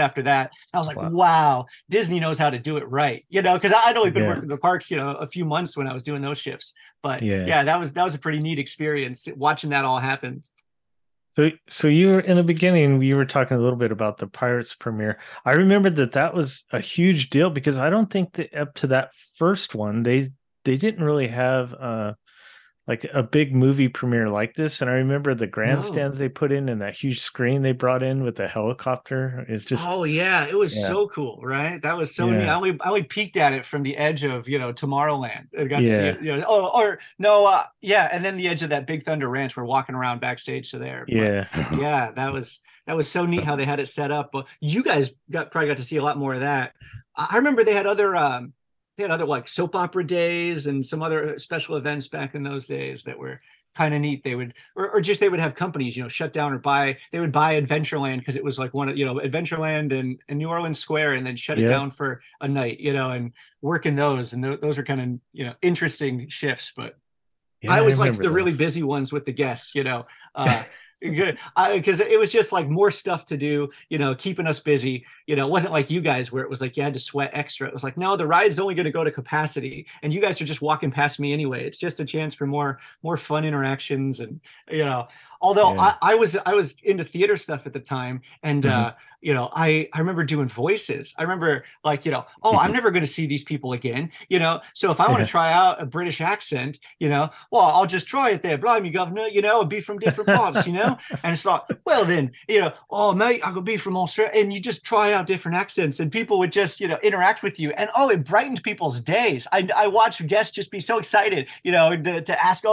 after that. I was like, wow, Disney knows how to do it right, because I'd only been working the parks, a few months when I was doing those shifts. But that was a pretty neat experience watching that all happen. So you were in the beginning, you were talking a little bit about the Pirates premiere. I remember that was a huge deal because I don't think that up to that first one, they didn't really have like a big movie premiere like this. And I remember the grandstands they put in and that huge screen they brought in with the helicopter. It's just it was so cool, right? That was so neat. I only peeked at it from the edge of Tomorrowland. I got to see it, and then the edge of that Big Thunder Ranch. We're walking around backstage to there. But, that was so neat how they had it set up. But you guys probably got to see a lot more of that. I remember they had other like soap opera days and some other special events back in those days that were kind of neat. They would, they would have companies, shut down they would buy Adventureland because it was like one of, Adventureland and New Orleans Square, and then shut it down for a night, and work in those. And those are kind of, interesting shifts, but I always liked the really busy ones with the guests, good, because it was just like more stuff to do, keeping us busy. It wasn't like you guys where it was like you had to sweat extra. It was like, no, the ride's only going to go to capacity, and you guys are just walking past me anyway. It's just a chance for more fun interactions. And although I was into theater stuff at the time, and I remember doing voices. I remember like, I'm never going to see these people again, so if I want to try out a British accent, well, I'll just try it there. Blimey, governor, and be from different parts, and it's like, well then, oh mate, I could be from Australia, and you just try out different accents, and people would just, interact with you, and it brightened people's days. I watched guests just be so excited, to ask,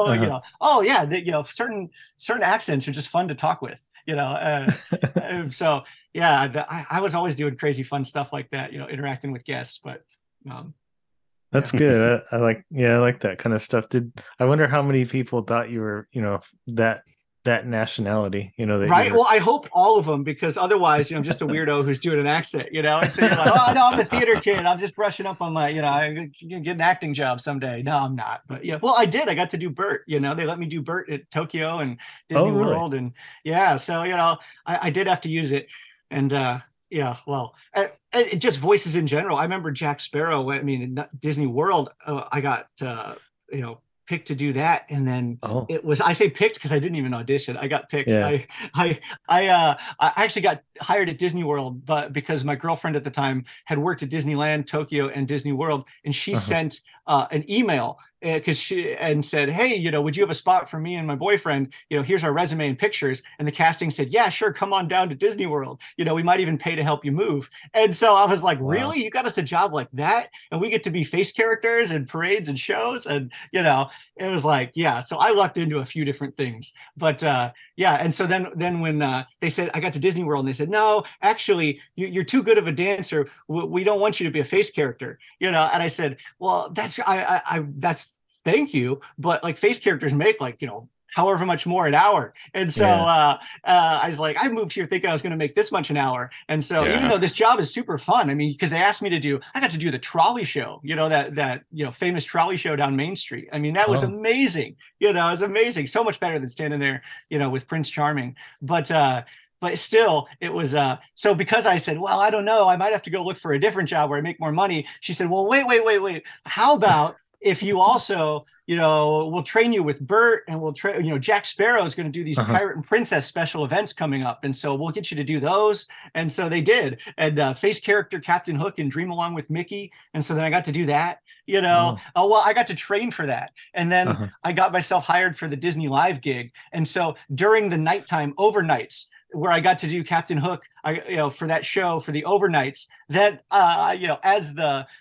certain accents are just fun to talk with. So I was always doing crazy fun stuff like that, interacting with guests. But that's good. I like that kind of stuff. I wonder how many people thought you were, that nationality, right? Well, I hope all of them, because otherwise, I'm just a weirdo who's doing an accent, and so you're like, oh no, I'm a theater kid, I'm just brushing up on my, I can get an acting job someday. No, I'm not. But well, I got to do Bert. They let me do Bert at Tokyo and Disney World, and so I did have to use it, and it just voices in general. I remember Jack Sparrow. I mean, in Disney World, I got picked to do that, and then it was, I say picked because I didn't even audition. I got picked. I actually got hired at Disney World, but because my girlfriend at the time had worked at Disneyland, Tokyo, and Disney World, and she sent an email because she said, hey, would you have a spot for me and my boyfriend? Here's our resume and pictures. And the casting said, yeah, sure, come on down to Disney World. We might even pay to help you move. And so I was like, really? You got us a job like that? And we get to be face characters and parades and shows. And, it was like, so I lucked into a few different things. But and so then when they said, I got to Disney World, and they said, no, actually, you're too good of a dancer. We don't want you to be a face character, and I said, well, that's thank you, but like face characters make like, however much more an hour. And so I was like, I moved here thinking I was going to make this much an hour. And so even though this job is super fun, I mean, because they asked me I got to do the trolley show, that famous trolley show down Main Street. I mean, that was amazing. It was amazing. So much better than standing there, with Prince Charming. But still, it was, so because I said, well, I don't know, I might have to go look for a different job where I make more money. She said, well, wait. How about if you also, we'll train you with Bert, and we'll train, Jack Sparrow is going to do these pirate and princess special events coming up. And so we'll get you to do those. And so they did. And face character Captain Hook and Dream Along with Mickey. And so then I got to do that, I got to train for that. And then I got myself hired for the Disney Live gig. And so during the nighttime overnights, where I got to do Captain Hook, for that show, for the overnights, that, as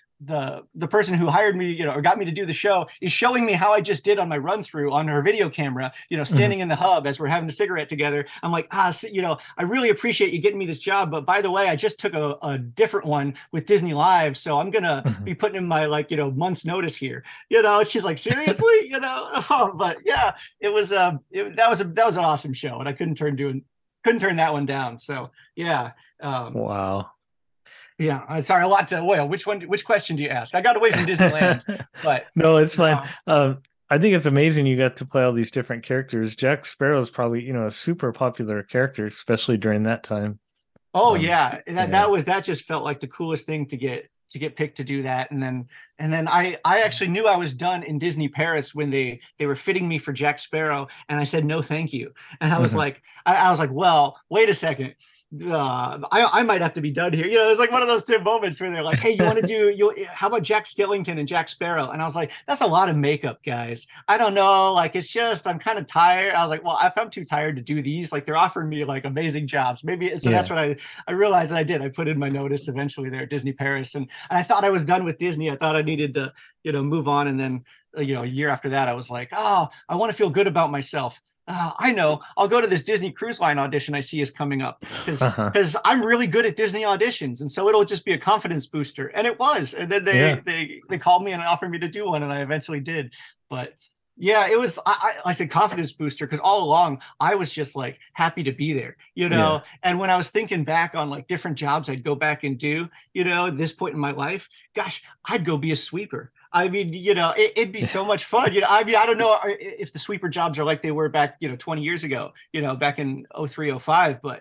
the person who hired me, or got me to do the show, is showing me how I just did on my run through on her video camera, standing in the hub as we're having a cigarette together. I'm like, I really appreciate you getting me this job, but by the way, I just took a different one with Disney Live, so I'm gonna be putting in my month's notice here. She's like, seriously, but yeah, it was that was an awesome show, and I couldn't turn that one down. So yeah. Wow. Yeah, sorry, a lot to. Well, which question do you ask? I got away from Disneyland, but no, it's fine. I think it's amazing you got to play all these different characters. Jack Sparrow is probably a super popular character, especially during that time. Oh yeah, that just felt like the coolest thing to get picked to do that. And then I actually knew I was done in Disney Paris when they were fitting me for Jack Sparrow, and I said no thank you. And I was like, I was like, well, wait a second. I might have to be done here. You know, there's like one of those Tim moments where they're like, hey, you want to do, how about Jack Skellington and Jack Sparrow? And I was like, that's a lot of makeup, guys. I don't know. Like, it's just, I'm kind of tired. I was like, well, if I'm too tired to do these, like they're offering me like amazing jobs. Maybe. So that's what I realized that I did. I put in my notice eventually there at Disney Paris. And I thought I was done with Disney. I thought I needed to, move on. And then, a year after that, I was like, oh, I want to feel good about myself. I know. I'll go to this Disney Cruise Line audition I see is coming up because I'm really good at Disney auditions, and so it'll just be a confidence booster. And it was. And then they called me and offered me to do one, and I eventually did. But yeah, it was. I said confidence booster because all along I was just like happy to be there, And when I was thinking back on like different jobs I'd go back and do, at this point in my life, gosh, I'd go be a sweeper. I mean, it'd be so much fun. I mean, I don't know if the sweeper jobs are like they were back, 20 years ago, back in 03, 05, but,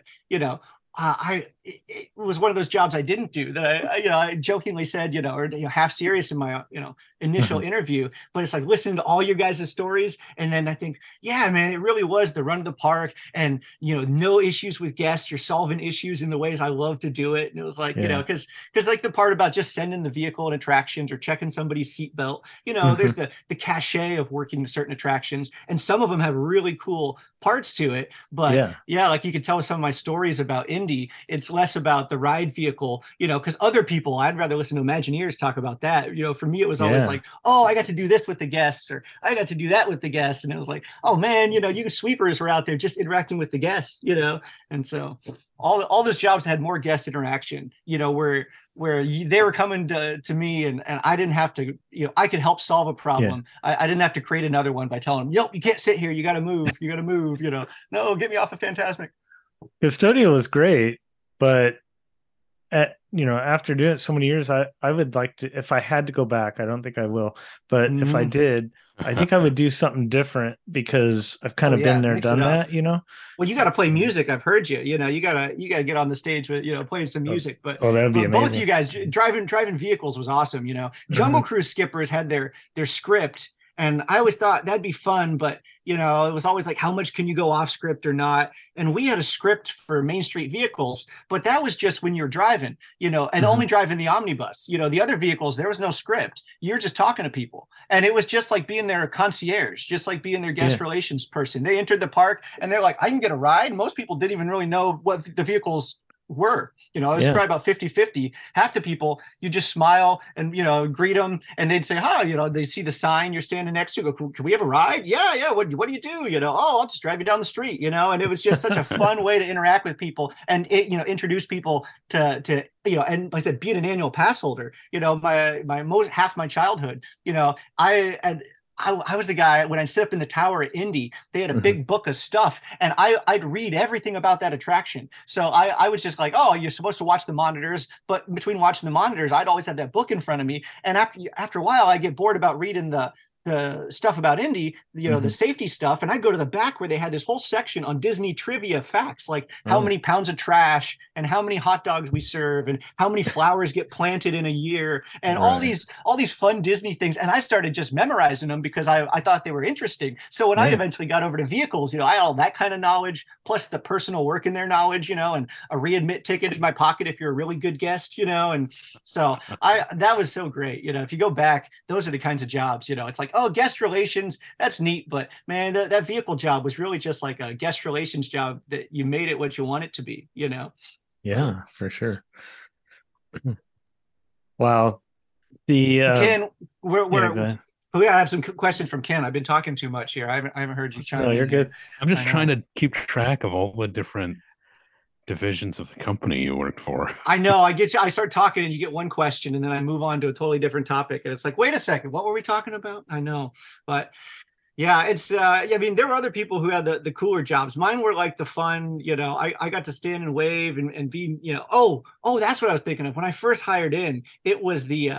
it was one of those jobs I didn't do that I jokingly said, or half serious in my, initial interview, but it's like listening to all your guys' stories. And then I think, yeah, man, it really was the run of the park and, no issues with guests. You're solving issues in the ways I love to do it. And it was like, because like the part about just sending the vehicle and attractions or checking somebody's seatbelt, there's the cachet of working certain attractions. And some of them have really cool parts to it. But like you could tell with some of my stories about Indy, it's less about the ride vehicle, because other people, I'd rather listen to Imagineers talk about that. For me, it was always like, oh, I got to do this with the guests, or I got to do that with the guests. And it was like, oh man, you sweepers were out there just interacting with the guests, and so all those jobs had more guest interaction, where they were coming to me and I didn't have to, I could help solve a problem. I didn't have to create another one by telling them, nope, you can't sit here. You got to move. No, get me off of Fantasmic. Custodial is great, but after doing it so many years, I would like to, if I had to go back, I don't think I will, but if I did, I think I would do something different because I've kind of been there, done that, Well, you got to play music. I've heard you, you gotta get on the stage with, playing some music, but that would be amazing. Both of you guys driving vehicles was awesome. Jungle Cruise skippers had their script. And I always thought that'd be fun, but, it was always like, how much can you go off script or not? And we had a script for Main Street vehicles, but that was just when you're driving, and only driving the omnibus. The other vehicles, there was no script. You're just talking to people. And it was just like being their concierge, just like being their guest relations person. They entered the park and they're like, I can get a ride. Most people didn't even really know what the vehicles were, it was probably about 50-50. Half the people, you just smile and, greet them and they'd say, hi, they see the sign you're standing next to, go, can we have a ride? Yeah. What do you do? Oh, I'll just drive you down the street, and it was just such a fun way to interact with people and, introduce people to, and like I said, being an annual pass holder, half my childhood, I was the guy when I sit up in the tower at Indy, they had a big book of stuff and I'd read everything about that attraction. So I was just like, oh, you're supposed to watch the monitors, but between watching the monitors, I'd always have that book in front of me. And after a while, I get bored about reading the stuff about Indy, the safety stuff. And I go to the back where they had this whole section on Disney trivia facts, like how many pounds of trash and how many hot dogs we serve and how many flowers get planted in a year and all these fun Disney things. And I started just memorizing them because I thought they were interesting. So when I eventually got over to vehicles, I had all that kind of knowledge, plus the personal work in their knowledge, and a readmit ticket in my pocket if you're a really good guest, and so that was so great. If you go back, those are the kinds of jobs, it's like, oh, guest relations, that's neat. But man, that vehicle job was really just like a guest relations job that you made it what you want it to be, Yeah, for sure. Wow. Ken, I have some questions from Ken. I've been talking too much here. I haven't heard you chime in. No, you're good. I'm just trying to keep track of all the different divisions of the company you worked for. I know. I get you. I start talking and you get one question and then I move on to a totally different topic. And it's like, wait a second, what were we talking about? I know. But yeah, it's I mean, there were other people who had the cooler jobs. Mine were like the fun, I got to stand and wave and be, oh, that's what I was thinking of. When I first hired in, it was the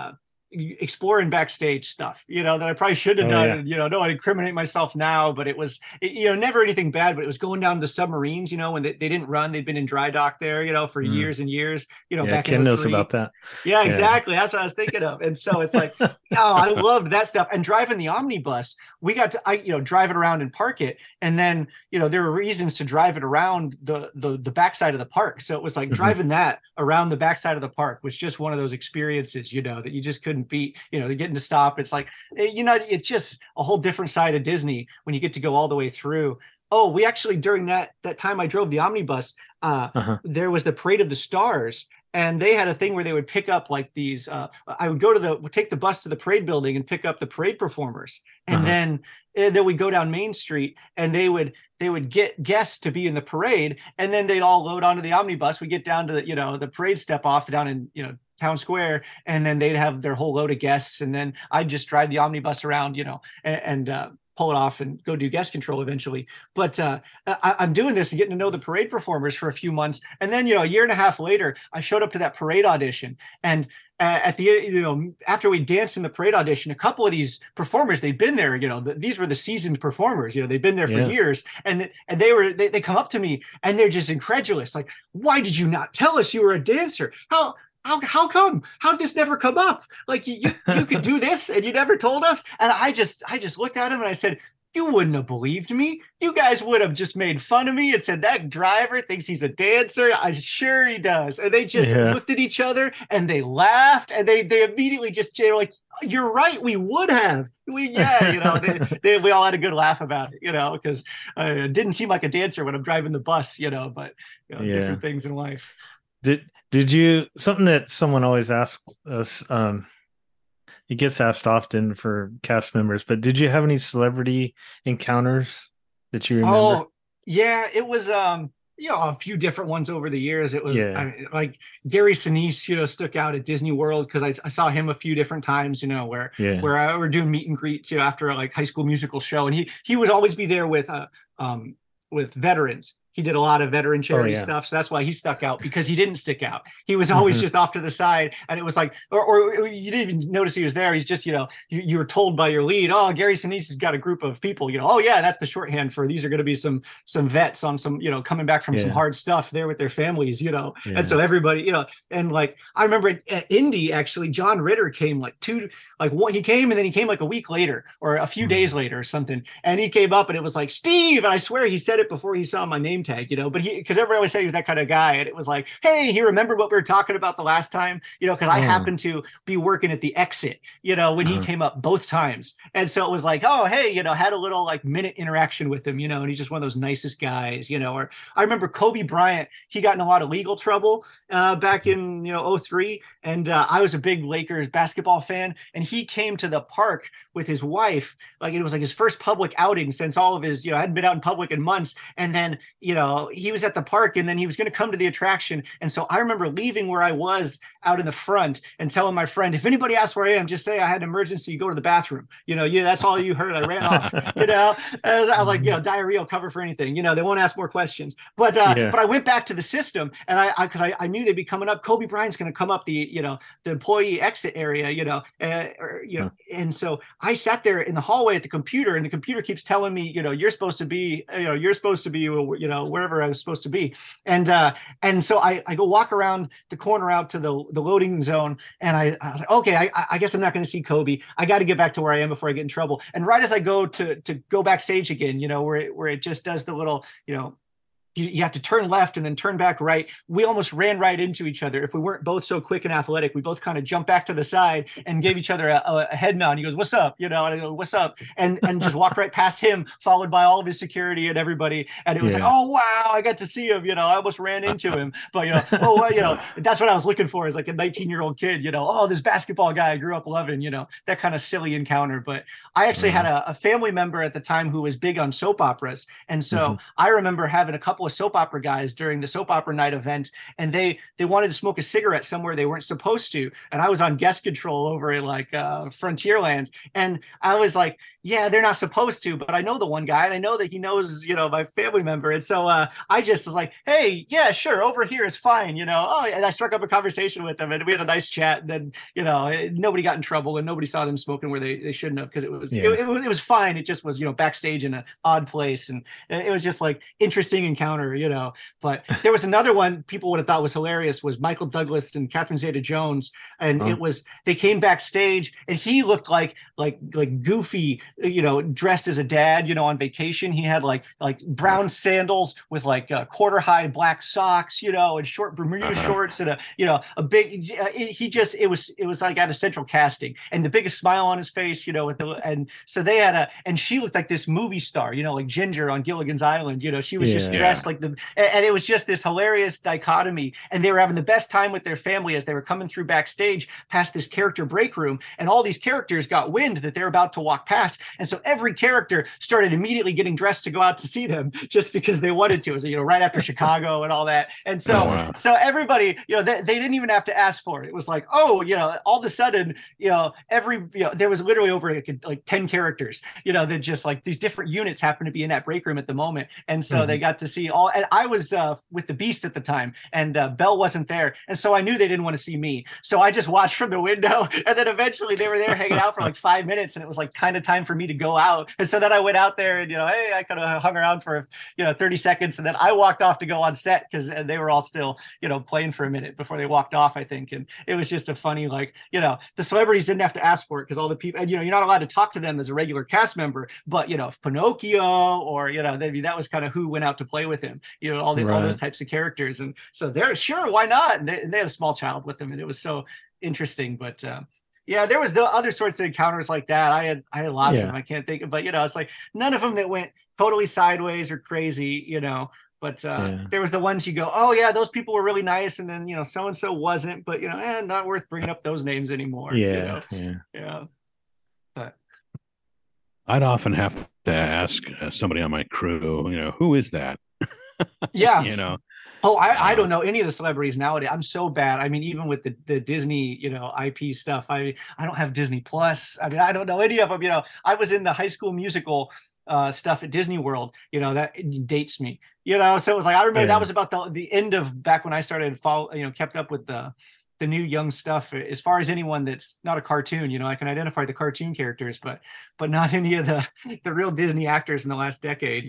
exploring backstage stuff, that I probably should have done. Yeah. Don't incriminate myself now, but it was, never anything bad, but it was going down to submarines, when they didn't run, they'd been in dry dock there, for years and years, back Ken in knows about that. Yeah, exactly. That's what I was thinking of. And so it's like, I loved that stuff. And driving the omnibus, we got to, drive it around and park it. And then, there were reasons to drive it around the backside of the park. So it was like driving that around the backside of the park was just one of those experiences, that you just couldn't beat, getting to stop. It's like, it's just a whole different side of Disney when you get to go all the way through. Oh, we actually, during that time I drove the omnibus, there was the Parade of the Stars. And they had a thing where they would pick up like these, I would take the bus to the parade building and pick up the parade performers. And then we'd go down Main Street and they would get guests to be in the parade. And then they'd all load onto the omnibus. We get down to the parade step off down in, Town Square. And then they'd have their whole load of guests. And then I'd just drive the omnibus around, and pull it off and go do guest control eventually. But I'm doing this and getting to know the parade performers for a few months. And then, a year and a half later, I showed up to that parade audition. And at the, after we danced in the parade audition, a couple of these performers, they'd been there, these were the seasoned performers, they've been there for years. And they come up to me and they're just incredulous. Like, why did you not tell us you were a dancer? How come? How did this never come up? Like you could do this and you never told us. And I just looked at him and I said, you wouldn't have believed me. You guys would have just made fun of me and said that driver thinks he's a dancer. I'm sure he does. And they just looked at each other and they laughed and they immediately they were like, you're right. We would have. We all had a good laugh about it, because it didn't seem like a dancer when I'm driving the bus, but different things in life. Did you, something that someone always asks us, it gets asked often for cast members, but did you have any celebrity encounters that you remember? Oh, yeah, it was, a few different ones over the years. It was like Gary Sinise, stuck out at Disney World because I saw him a few different times, where we're doing meet and greets, after like High School Musical show. And he would always be there with veterans. He did a lot of veteran charity stuff. So that's why he stuck out, because he didn't stick out. He was always just off to the side. And it was like, or you didn't even notice he was there. He's just, you were told by your lead, oh, Gary Sinise has got a group of people, oh yeah, that's the shorthand for, these are going to be some vets on some, coming back from some hard stuff there with their families, And so everybody, and like, I remember at Indy, actually, John Ritter came he came and then he came like a week later or a few days later or something. And he came up and it was like, Steve. And I swear he said it before he saw my name tag, but because everybody always said he was that kind of guy. And it was like, hey, he remembered what we were talking about the last time, because I happened to be working at the exit, when he came up both times. And so it was like, oh, hey, had a little like minute interaction with him, and he's just one of those nicest guys, or I remember Kobe Bryant, he got in a lot of legal trouble back in, 2003. And I was a big Lakers basketball fan, and he came to the park with his wife. Like it was like his first public outing since all of his, hadn't been out in public in months. And then, he was at the park and then he was going to come to the attraction. And so I remember leaving where I was out in the front and telling my friend, if anybody asks where I am, just say I had an emergency, go to the bathroom. That's all you heard. I ran off, I was like, diarrhea will cover for anything, they won't ask more questions. But I went back to the system and because I knew they'd be coming up. Kobe Bryant's going to come up the employee exit area, and so I sat there in the hallway at the computer, and the computer keeps telling me, you're supposed to be, wherever I was supposed to be. And so I go walk around the corner out to the loading zone. And I was like, okay, I guess I'm not going to see Kobe. I got to get back to where I am before I get in trouble. And right as I go to go backstage again, where it just does the little, you have to turn left and then turn back right. We almost ran right into each other. If we weren't both so quick and athletic, we both kind of jumped back to the side and gave each other a head nod. He goes, what's up? And I go, what's up? And just walked right past him, followed by all of his security and everybody. And it was like, oh, wow, I got to see him. I almost ran into him. But, that's what I was looking for, is like a 19-year-old kid, this basketball guy I grew up loving, that kind of silly encounter. But I actually had a family member at the time who was big on soap operas. And so I remember having a couple couple of soap opera guys during the soap opera night event, and they wanted to smoke a cigarette somewhere they weren't supposed to. And I was on guest control over at like Frontierland, and I was like, yeah, they're not supposed to, but I know the one guy, and I know that he knows, my family member. And so I just was like, hey, yeah, sure, over here is fine, and I struck up a conversation with them, and we had a nice chat. And then, nobody got in trouble, and nobody saw them smoking where they shouldn't have, because it was fine. It just was, backstage in an odd place, and it was just like interesting encounter, But there was another one people would have thought was hilarious, was Michael Douglas and Catherine Zeta-Jones, and they came backstage, and he looked like Goofy, dressed as a dad, on vacation. He had like brown sandals with like quarter high black socks, and short Bermuda shorts, and a big. It was like at a central casting, and the biggest smile on his face, and so they had and she looked like this movie star, like Ginger on Gilligan's Island. She was just dressed like and it was just this hilarious dichotomy. And they were having the best time with their family as they were coming through backstage past this character break room, and all these characters got wind that they're about to walk past, and so every character started immediately getting dressed to go out to see them just because they wanted to. It was, right after Chicago and all that. And so, so everybody, they didn't even have to ask for it. It was like, all of a sudden, there was literally over like 10 characters, that just like these different units happened to be in that break room at the moment. And so they got to see all, and I was with the Beast at the time, and Belle wasn't there. And so I knew they didn't want to see me. So I just watched from the window, and then eventually they were there hanging out for like 5 minutes, and it was like kind of time for me to go out. And so then I went out there, and hey, I kind of hung around for 30 seconds, and then I walked off to go on set, because they were all still playing for a minute before they walked off, I think. And it was just a funny, the celebrities didn't have to ask for it, because all the people, and you're not allowed to talk to them as a regular cast member, but if Pinocchio, or that was kind of who went out to play with him, all those types of characters. And so they're sure, why not? And they had a small child with them, and it was so interesting. But yeah, there was the other sorts of encounters like that. I had lots of them. I can't think of, but it's like none of them that went totally sideways or crazy, But there was the ones you go, oh yeah, those people were really nice, and then so and so wasn't, but not worth bringing up those names anymore. Yeah. But I'd often have to ask somebody on my crew, who is that? Yeah. Oh, I don't know any of the celebrities nowadays. I'm so bad. I mean, even with the Disney, IP stuff, I don't have Disney Plus. I mean, I don't know any of them. I was in the High School Musical stuff at Disney World, that dates me, so it was like, I remember that was about the end of back when I started kept up with the new young stuff. As far as anyone that's not a cartoon, I can identify the cartoon characters, but not any of the real Disney actors in the last decade,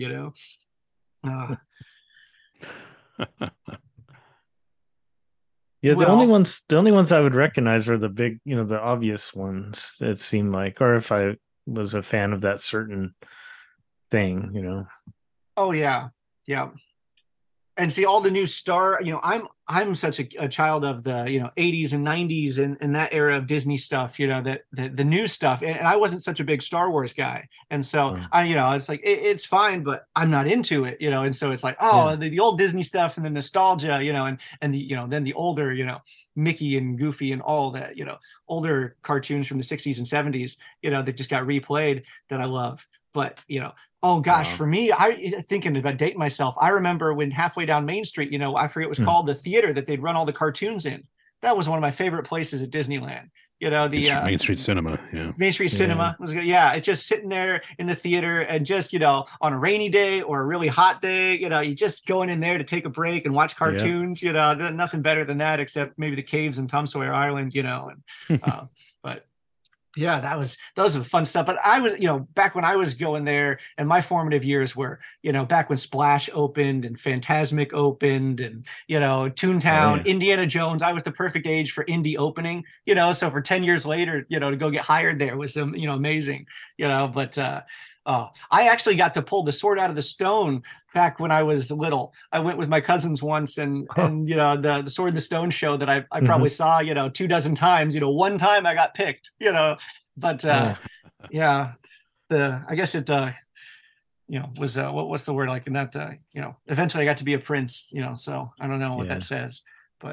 Yeah, the only ones I would recognize are the big, the obvious ones, it seemed like, or if I was a fan of that certain thing, Oh yeah. And see all the new star, I'm such a child of the 80s and 90s and that era of Disney stuff, that the new stuff, and I wasn't such a big Star Wars guy, and so it's like it's fine, but I'm not into it, and so it's like the old Disney stuff and the nostalgia, and the then the older Mickey and Goofy and all that older cartoons from the 60s and 70s that just got replayed that I love. But oh gosh, for me, I thinking about dating myself. I remember when halfway down Main Street, I forget what it was called, the theater that they'd run all the cartoons in. That was one of my favorite places at Disneyland. The Main Street Cinema. Yeah. Main Street Cinema was good. Yeah, it's just sitting there in the theater, and just on a rainy day or a really hot day, you just going in there to take a break and watch cartoons. Nothing better than that, except maybe the caves in Tom Sawyer Island. But yeah, those were fun stuff. But I was, back when I was going there, and my formative years were, back when Splash opened and Fantasmic opened, and Toontown, Indiana Jones. I was the perfect age for indie opening. So for 10 years later, to go get hired there was amazing. But I actually got to pull the sword out of the stone back when I was little. I went with my cousins once, and the Sword in the Stone show that I probably saw 24 times. One time I got picked. But I guess it was what's the word, like in that eventually I got to be a prince. So I don't know what that says, but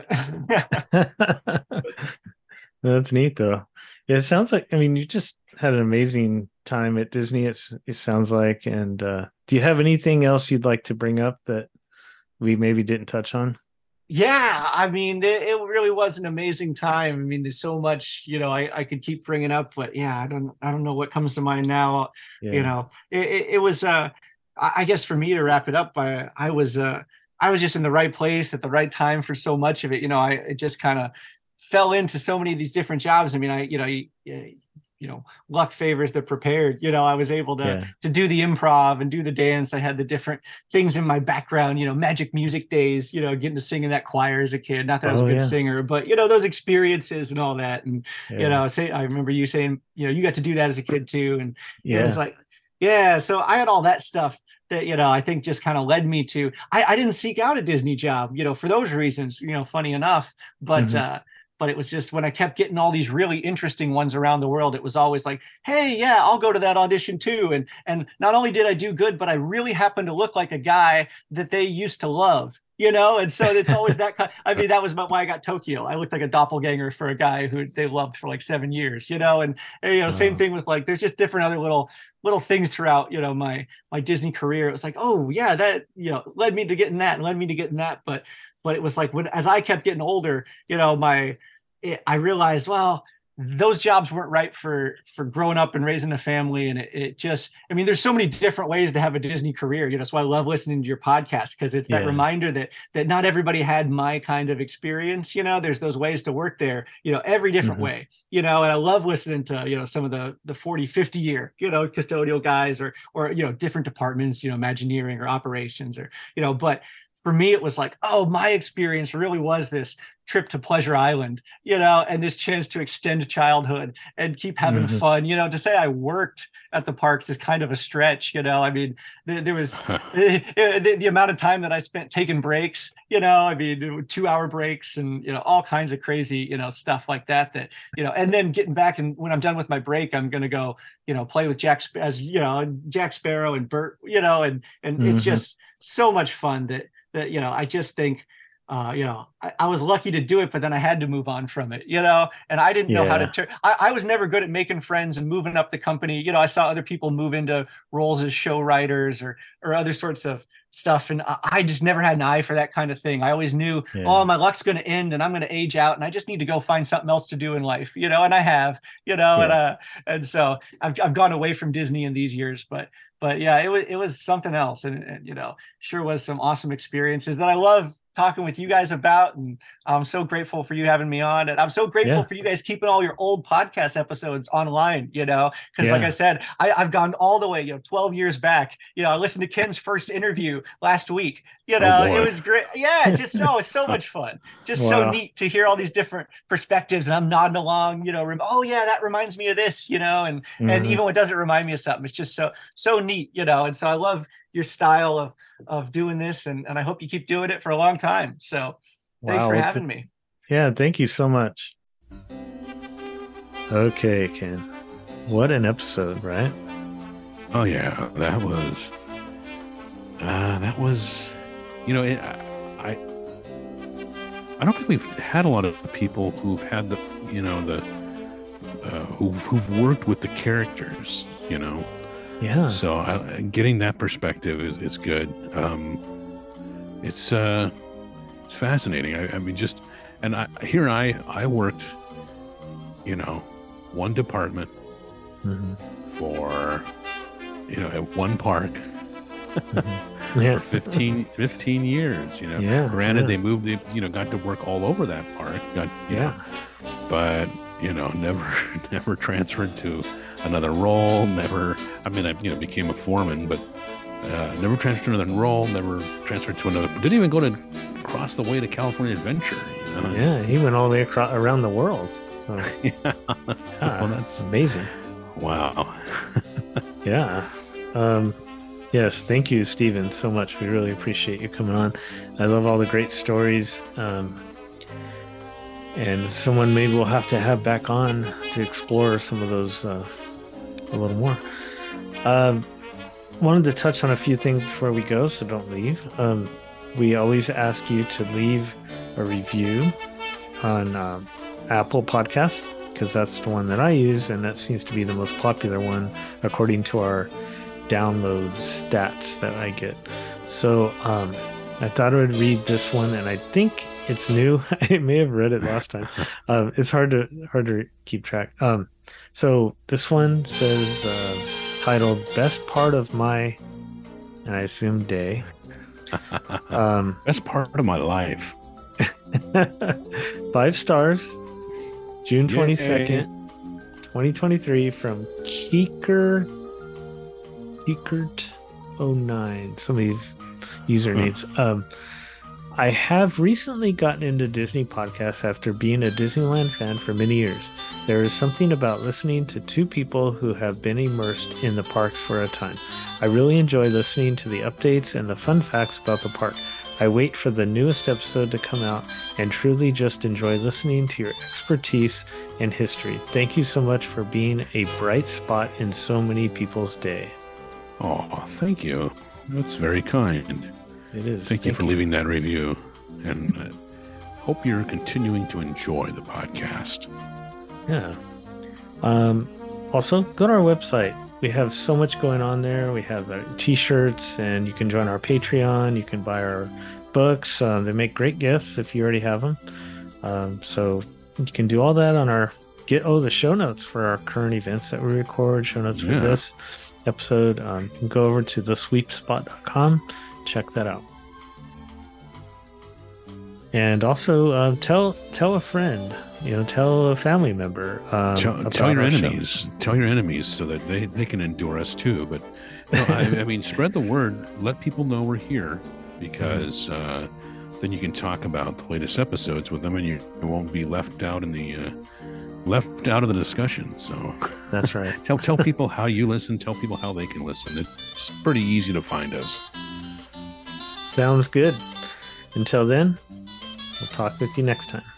that's neat though. Yeah, it sounds like, you just had an amazing time at Disney, it sounds like. And do you have anything else you'd like to bring up that we maybe didn't touch on? Yeah, I mean, it really was an amazing time. I mean, there's so much, I could keep bringing up, but yeah, I don't know what comes to mind now. Yeah. It was, I guess for me to wrap it up, I was just in the right place at the right time for so much of it. I just kind of fell into so many of these different jobs. I mean, luck favors the prepared. I was able to do the improv and do the dance. I had the different things in my background, magic music days, getting to sing in that choir as a kid. Not that I was a good singer, but those experiences and all that. And I remember you saying, you got to do that as a kid too. And it was like, so I had all that stuff that, I think just kind of led me to, I didn't seek out a Disney job, for those reasons, funny enough, but, but it was just when I kept getting all these really interesting ones around the world, it was always like, hey, yeah, I'll go to that audition too. And not only did I do good, but I really happened to look like a guy that they used to love, and so it's always that kind. I mean, that was why I got Tokyo. I looked like a doppelganger for a guy who they loved for like 7 years, and same thing with like, there's just different other little things throughout, my Disney career. It was like, oh yeah, that, led me to getting that and led me to getting that. But it was like as I kept getting older, I realized, well, those jobs weren't right for growing up and raising a family. And it just, I mean, there's so many different ways to have a Disney career. That's why I love listening to your podcast, because it's that reminder that not everybody had my kind of experience. There's those ways to work there, every different way, and I love listening to, some of the 40, 50 year, custodial guys or different departments, Imagineering or operations or, but for me, it was like, oh, my experience really was this trip to Pleasure Island, and this chance to extend childhood and keep having fun. To say I worked at the parks is kind of a stretch. I mean, there was the amount of time that I spent taking breaks, I mean, 2-hour breaks and, all kinds of crazy, stuff like that, and then getting back. And when I'm done with my break, I'm going to go, play with Jack Sparrow and Bert, and it's just so much fun that, I just think, I was lucky to do it, but then I had to move on from it, and I didn't know how to turn. I was never good at making friends and moving up the company. I saw other people move into roles as show writers or other sorts of stuff. And I just never had an eye for that kind of thing. I always knew, oh, my luck's going to end and I'm going to age out and I just need to go find something else to do in life, and I have, and so I've gone away from Disney in these years, but yeah, it was something else. And sure was some awesome experiences that I love talking with you guys about. And I'm so grateful for you having me on. And I'm so grateful for you guys keeping all your old podcast episodes online, because like I said, I've gone all the way, 12 years back. I listened to Ken's first interview last week. It was great. Yeah, just it's so much fun. Just so neat to hear all these different perspectives. And I'm nodding along, oh yeah, that reminds me of this, and even when it doesn't remind me of something, it's just so neat, and so I love your style of doing this, and I hope you keep doing it for a long time. So thanks for having me. Yeah, thank you so much. Okay, Ken, what an episode, right? Oh yeah, that was I don't think we've had a lot of people who've had who've worked with the characters, Yeah. So getting that perspective is good. It's fascinating. I mean, I worked, one department for, at one park for 15 years. Granted, they moved. They got to work all over that park. But never transferred to another role. I became a foreman, but never transferred to another role. Never transferred to another. Didn't even go to cross the way to California Adventure. Yeah, he went all the way around the world. So, so that's amazing. Wow. Yeah. Yes, thank you, Stephen, so much. We really appreciate you coming on. I love all the great stories. And someone maybe we'll have to have back on to explore some of those a little more. Wanted to touch on a few things before we go, so don't leave. We always ask you to leave a review on Apple Podcasts, because that's the one that I use, and that seems to be the most popular one according to our download stats that I get. So I thought I would read this one, and I think it's new. I may have read it last time. It's hard to keep track. So this one says titled "Best Part of My," and I assume day. Best part of my life. 5 stars. June 22nd, 2023, from Keekert09. Some of these usernames. I have recently gotten into Disney podcasts after being a Disneyland fan for many years. There is something about listening to two people who have been immersed in the parks for a time. I really enjoy listening to the updates and the fun facts about the park. I wait for the newest episode to come out and truly just enjoy listening to your expertise and history. Thank you so much for being a bright spot in so many people's day. Oh, thank you. That's very kind. It is. Thank you for leaving that review, and hope you're continuing to enjoy the podcast. Yeah. Also, go to our website. We have so much going on there. We have t-shirts, and you can join our Patreon. You can buy our books. They make great gifts if you already have them. So you can do all that on our the show notes for our current events that we record, show notes for this episode. You can go over to thesweetspot.com. Check that out. And also tell a friend, tell a family member. Tell your enemies. Tell your enemies so that they can endure us too. But I mean, spread the word. Let people know we're here, because then you can talk about the latest episodes with them, and you won't be left out of the discussion. So that's right. Tell people how you listen. Tell people how they can listen. It's pretty easy to find us. Sounds good. Until then, we'll talk with you next time.